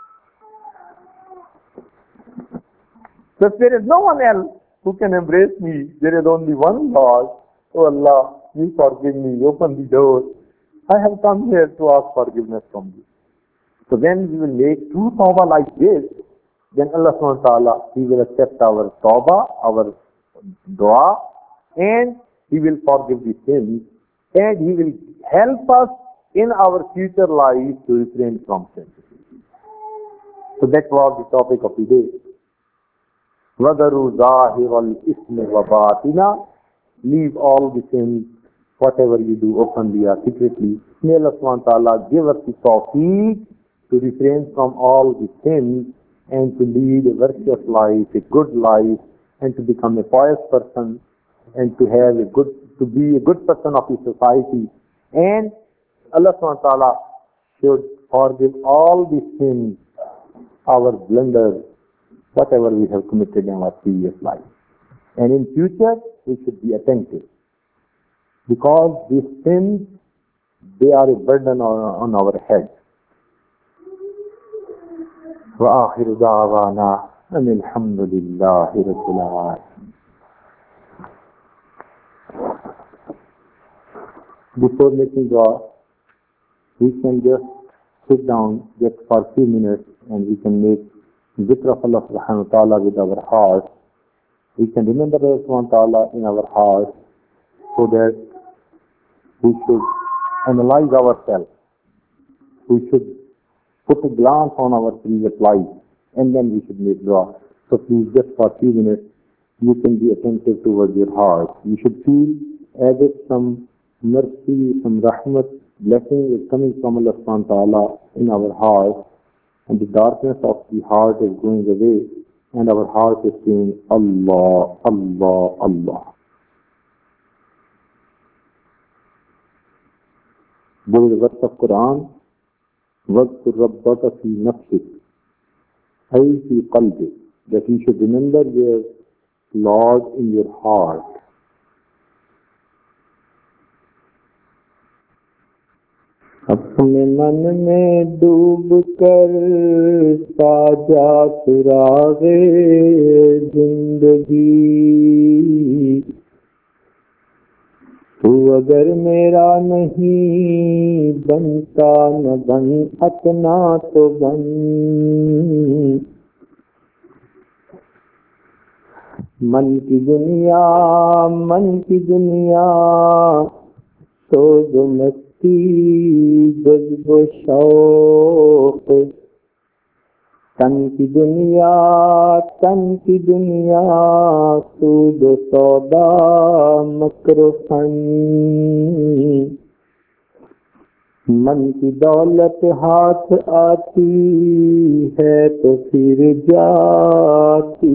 So if there is no one else who can embrace me, there is only one Lord. Oh Allah, you forgive me, open the door. I have come here to ask forgiveness from you. So when we will make true tawbah like this, then Allah subhanahu wa ta'ala, He will accept our tawbah, our dua, and He will forgive the sins, and He will help us in our future life to refrain from sin. So that was the topic of the day. وَذَرُوا ظَاهِرَ الْإِثْمِ وَبَاطِنَا. Leave all the sins, whatever you do openly or secretly. May Allah subhanahu wa ta'ala give us the tawfiq to refrain from all the sins and to lead a virtuous life, a good life, and to become a pious person, and to have a good, to be a good person of the society. And Allah subhanahu wa ta'ala should forgive all the sins, our blunders, whatever we have committed in our previous life. And in future, we should be attentive. Because these sins, they are a burden on, on our head. وآخر دعوانا أن الحمد لله رب العالمين. Before making dua, we can just sit down just for a few minutes and we can make dhikr of Allah subhanahu wa ta'ala with our heart. We can remember Allah subhanahu wa ta'ala in our heart so that we should analyze ourselves. We should put a glance on our previous life and then we should make dua. So please, just for a few minutes, you can be attentive towards your heart. You should feel as if some mercy, some rahmat, blessing is coming from Allah subhanahu wa ta'ala in our heart, and the darkness of the heart is going away, and our heart is saying, Allah, Allah, Allah. There is a verse of Quran, وَذْكُرْ رَبَّكَ فِي نَفْسِكَ أَيْ فِي قَلْبِكَ, that you should remember your Lord in your heart. اپنے من میں ڈوب کر تاجا چراغ زندگی، تو اگر میرا نہیں بنتا نہ بن اپنا تو بن، من کی دنیا من کی دنیا سوز و مستی جذب و شوق، تن کی دنیا تن کی دنیا سود و سودا مکر و فن، من کی دولت ہاتھ آتی ہے تو پھر جاتی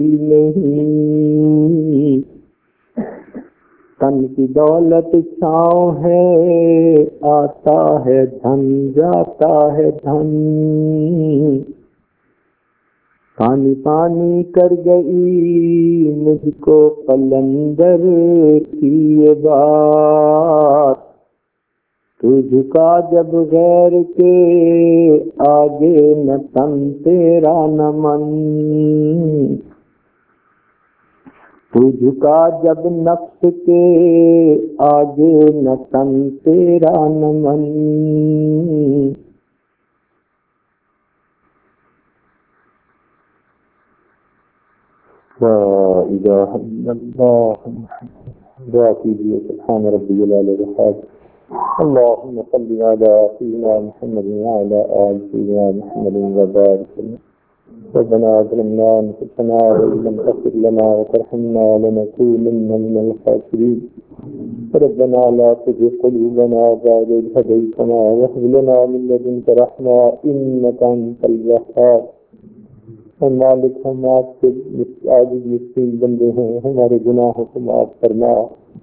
نہیں، تن کی دولت چھاؤں ہے آتا ہے دھن جاتا ہے دھن، پانی پانی کر گئی مجھ کو قلندر کی یہ بات، تو جھکا جب غیر کے آگے نہ تن تیرا نہ من، تو جھکا جب نفس کے آگے نہ تن تیرا نہ من۔ لا الہ الا اللہ، دعا کیجیے سبحان ربی العلی الحمد، اللہم صلی علی سیدنا محمد وعلی آل سیدنا محمد وبارک وسلم، ربنا ظلمنا انفسنا وان لم تغفر لنا وترحمنا لنكونن من الخاسرين، ربنا لا تزغ قلوبنا بعد إذ هديتنا وهب لنا من لدنك رحمة إنك أنت الوهاب۔ اے مالک، ہم آپ کے عاجز مسکین بندے ہیں، ہمارے گناہوں کو معاف فرما،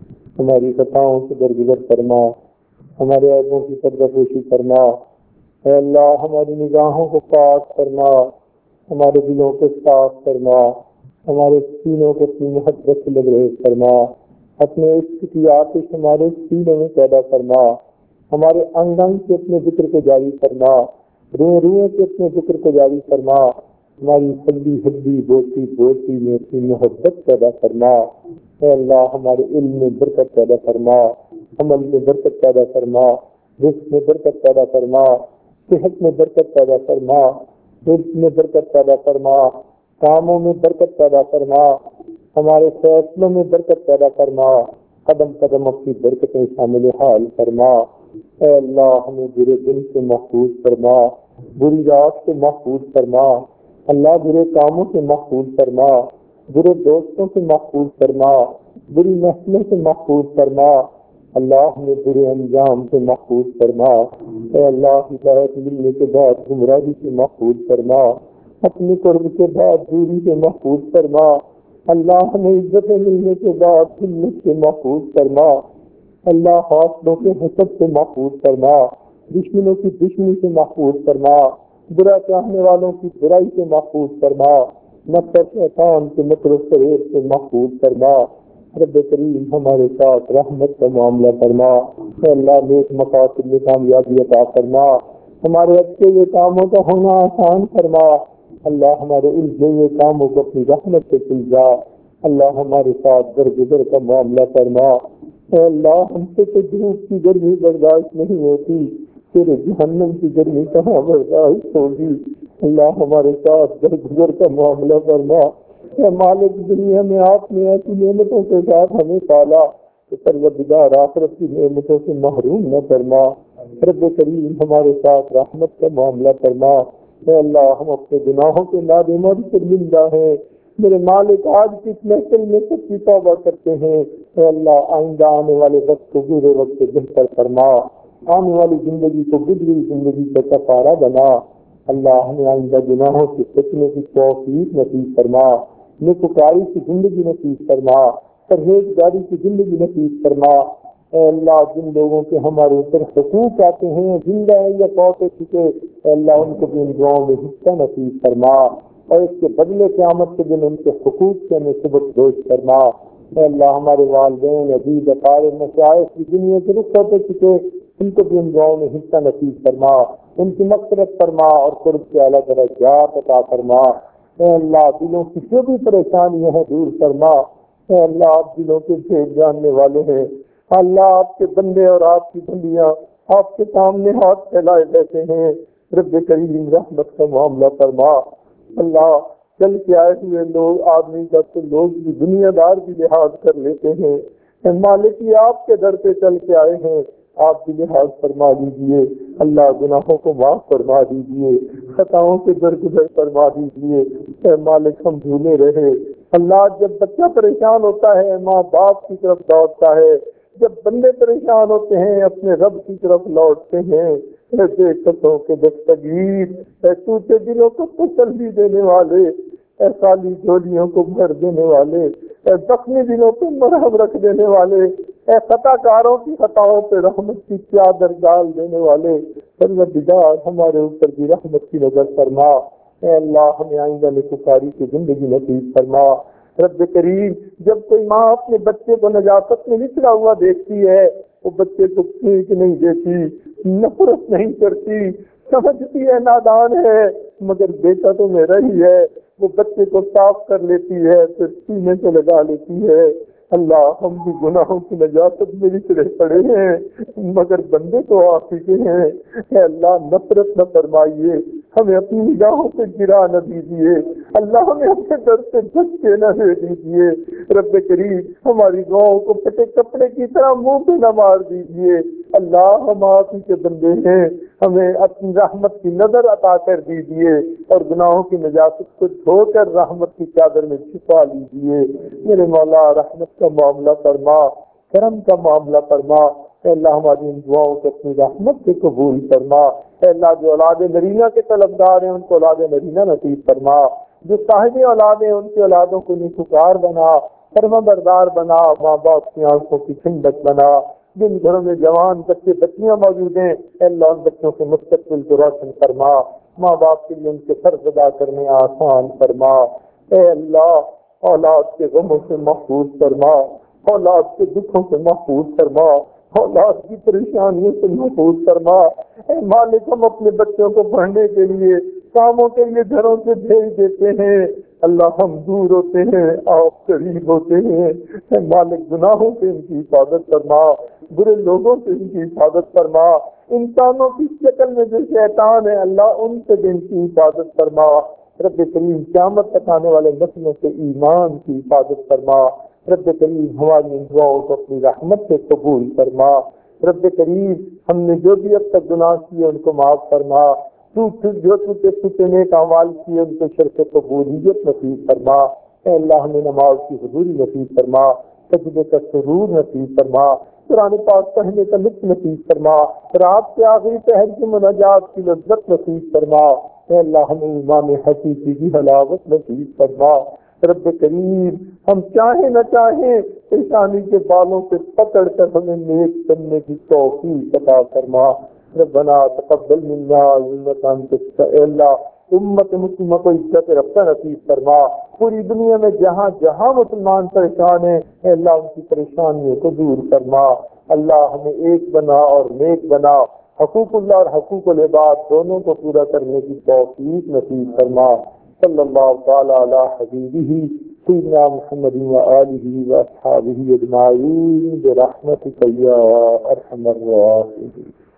ہماری خطاؤں سے درگزر فرما، ہمارے عیبوں کی پردہ پوشی فرما۔ اے اللہ، ہماری نگاہوں کو پاک فرما، ہمارے دلوں کو صاف فرما، ہمارے سینوں کو اپنی محبت سے لبریز فرما، اپنے عشق کی آتش ہمارے سینوں میں پیدا فرما، ہمارے انگ انگ سے اپنے ذکر کو جاری فرما، روح روح سے اپنے ذکر کو جاری فرما، ہماری ہڈی ہڈی بوٹی بوٹی میں اپنی محبت پیدا فرما۔ اے اللہ، ہمارے علم میں برکت پیدا فرما، عمل میں برکت پیدا فرما، رزق میں برکت پیدا فرما، صحت میں برکت پیدا فرما، رزق میں برکت پیدا فرما، کاموں میں برکت پیدا فرما، ہمارے فیصلوں میں برکت پیدا فرما، قدم قدم اپنی برکتیں شامل حال فرما۔ اے اللہ، ہمیں برے دن سے محفوظ فرما، بری رات سے محفوظ فرما، اللہ برے کاموں سے محفوظ فرما، برے دوستوں سے محفوظ فرما، بری محفلوں سے محفوظ فرما، اللہ ہمیں برے انجام سے محفوظ فرما۔ اے اللہ، ہدایت ملنے کے بعد گمراہی سے محفوظ فرما، اپنی قرب کے بعد دوری سے محفوظ فرما، اللہ ہمیں عزت ملنے کے بعد ذلت سے محفوظ فرما، اللہ حاسدوں کے حسد سے محفوظ فرما، دشمنوں کی دشمنی سے محفوظ فرما، برا چاہنے والوں کی برائی سے محفوظ فرما، مکر شیطان کے مکر و فریب سے محفوظ فرما۔ رب کریم، ہمارے ساتھ رحمت کا معاملہ فرما۔ اے اللہ، نیک مقاصد میں کامیابی عطا فرما، ہمارے اچھے ہوئے کاموں کا ہونا آسان فرما، اللہ ہمارے الجھے ہوئے کاموں کو اپنی رحمت سے سلجھا، اللہ ہمارے ساتھ درگزر کا معاملہ فرما۔ اے اللہ، ہم سے تو دھوپ کی گرمی برداشت نہیں ہوتی، تیرے جہنم کی گرمی کہاں برداشت ہوگی، اللہ ہمارے ساتھ درگزر کا معاملہ فرما۔ اے مالک، دنیا میں آپ نے ایسی نعمتوں کے ساتھ ہمیں پالا کہ پروردگار آخرت کی نعمتوں سے محروم نہ فرما۔ رب کریم، ہمارے ساتھ رحمت کا معاملہ فرما۔ اے اللہ، ہم اپنے گناہوں کے نادم سے زندہ ہیں، میرے مالک آج کی محفل میں سب کی توبہ کرتے ہیں۔ اے اللہ، آئندہ آنے والے وقت کو گزرے وقت سے بہتر فرما، آنے والی زندگی کو گزری زندگی کا کفارہ بنا۔ اللہ، ہمیں آئندہ گناہوں سے بچنے کی توفیق نصیب فرما، نیکوکاری کی زندگی نصیب فرما، پرہیزگاری کی زندگی نصیب فرما۔ اے اللہ، جن لوگوں کے ہمارے اوپر حقوق آتے ہیں، زندہ ہیں یا فوت ہو چکے، اے اللہ ان کو بھی ان دعاؤں میں حصہ نصیب فرما، اور اس کے بدلے قیامت کے دن ان کے حقوق سے ہمیں سبق دوش فرما۔ اے اللہ، ہمارے والدین، عزیز، اقارب، مشائخ کی دنیا سے رخصت ہو چکے، ان کو بھی ان دعاؤں میں حصہ نصیب فرما، ان کی مغفرت فرما اور قرب کے اعلیٰ درجات عطا فرما۔ اے اللہ، دلوں کی جو بھی پریشانیاں ہیں دور فرما۔ اے اللہ، آپ دلوں کے بھید جاننے والے ہیں، اللہ آپ کے بندے اور آپ کی بندیاں آپ کے سامنے ہاتھ پھیلائے بیٹھے ہیں، رب کریم رحمت کا معاملہ فرما۔ اللہ، چل کے آئے ہوئے لوگ آدمی کا تو لوگ بھی دنیا دار بھی لحاظ کر لیتے ہیں، اے مالک، یہ آپ کے در پہ چل کے آئے ہیں، آپ بھی لحاظ فرما دیجیے، اللہ گناہوں کو معاف فرما دیجیے، خطاؤں سے درگزر فرما دیجیے۔ اے مالک، ہم بھولے رہے، اللہ جب بچہ پریشان ہوتا ہے ماں باپ کی طرف دوڑتا ہے، جب بندے پریشان ہوتے ہیں اپنے رب کی طرف لوٹتے ہیں۔ اے بے قصوں کے دستگیر، اے ٹوٹے دلوں کو تسلی دینے والے، اے خالی جھولیوں کو بھر دینے والے، اے زخمی دلوں کو مرہم رکھ دینے والے، اے خطا کاروں کی خطاؤں پہ رحمت کی چادر ڈال دینے والے، پروردگار ہمارے اوپر بھی رحمت کی نظر فرما۔ اے اللہ، ہمیں آئندہ نیکوکاری کی زندگی نصیب فرما۔ رب کریم، جب کوئی ماں اپنے بچے کو نجاست میں نچلا ہوا دیکھتی ہے، وہ بچے کو پھینک نہیں دیتی، نفرت نہیں کرتی، سمجھتی ہے نادان ہے، مگر بیٹا تو میرا ہی ہے، وہ بچے کو صاف کر لیتی ہے، پھر سینے سے لگا لیتی ہے۔ اللہ، ہم بھی گناہوں کی نجاست میں نچلے پڑے ہیں، مگر بندے تو آپ ہی کے ہیں۔ اے اللہ، نفرت نہ فرمائیے، ہمیں اپنی نگاہوں سے گرا نہ دیجیے، اللہ ہمیں اپنے در سے دھکے نہ دے دیجیے۔ رب کریم، ہماری دعاؤں کو پھٹے کپڑے کی طرح منہ پہ نہ مار دیجیے۔ اللہ، ہم آپ ہی کے بندے ہیں، ہمیں اپنی رحمت کی نظر عطا کر دیجیے اور گناہوں کی نجاست کو دھو کر رحمت کی چادر میں چھپا لیجیے۔ میرے مولا، رحمت کا معاملہ فرما۔ کرم کا معاملہ فرما، اے اللہ ہماری ان دعاؤں کو اپنی رحمت سے قبول فرما، اے اللہ جو اولاد نرینہ کے طلبگار ہیں ان کو اولاد نرینہ نصیب فرما، جو صاحب اولاد ہیں ان کی اولادوں کو نیکوکار بنا، فرما بردار بنا، ماں باپ کی آنکھوں کی ٹھنڈک بنا، جن گھروں میں جوان بچے بچیاں موجود ہیں اے اللہ ان بچوں کے مستقبل کو روشن فرما، ماں باپ کے لیے ان کے فرض ادا کرنے آسان فرما، اے اللہ اولاد کے غموں سے محفوظ فرما، اولاد کے دکھوں سے محفوظ فرما، اولاد کی پریشانیوں سے محفوظ فرما، اے مالک ہم اپنے بچوں کو پڑھنے کے لیے کاموں کے لیے گھروں سے بھیج دیتے ہیں، اللہ ہم دور ہوتے ہیں آپ قریب ہوتے ہیں، اے مالک گناہوں سے ان کی حفاظت فرما، برے لوگوں سے ان کی حفاظت فرما، انسانوں کی شکل میں جو شیطان ہے اللہ ان سے بھی ان کی حفاظت فرما، رب کریم قیامت تک آنے والے نسلوں سے ایمان کی حفاظت فرما، رب کریم ہماری ان دعاؤں کو اپنی رحمت سے قبول فرما، رب کریم ہم نے جو بھی اب تک گناہ کیے ان کو معاف فرما، تو جو تو چھوٹے نیک اعمال کیے ان کو شرف قبولیت نصیب فرما، اے اللہ ہمیں نماز کی حضوری نصیب فرما، سجدے کا سرور نصیب فرما، قرآن پاک پڑھنے کا لطف نصیب فرما، رات کے آخری پہر کی مناجات کی لذت نصیب فرما، اے اللہ ہمیں ایمان حقیقی کی حلاوت نصیب فرما، رب کریم ہم چاہیں نہ چاہیں پریشانی کے بالوں سے پکڑ کر ہمیں نیک کرنے کی توفیق عطا فرما، ربنا تقبل منا انک انت اے اللہ امت مسلمہ کو عزت رفتہ نصیب فرما، پوری دنیا میں جہاں جہاں مسلمان پریشان ہیں اے اللہ ان کی پریشانیوں کو دور فرما، اللہ ہمیں ایک بنا اور نیک بنا، حقوق اللہ اور حقوق العباد دونوں کو پورا کرنے کی توفیق نصیب فرما، صلی اللہ تعالی علی حبیبہ سیدنا محمد و آلہ و اصحابہ اجمعین برحمتک یا ارحم الراحمین۔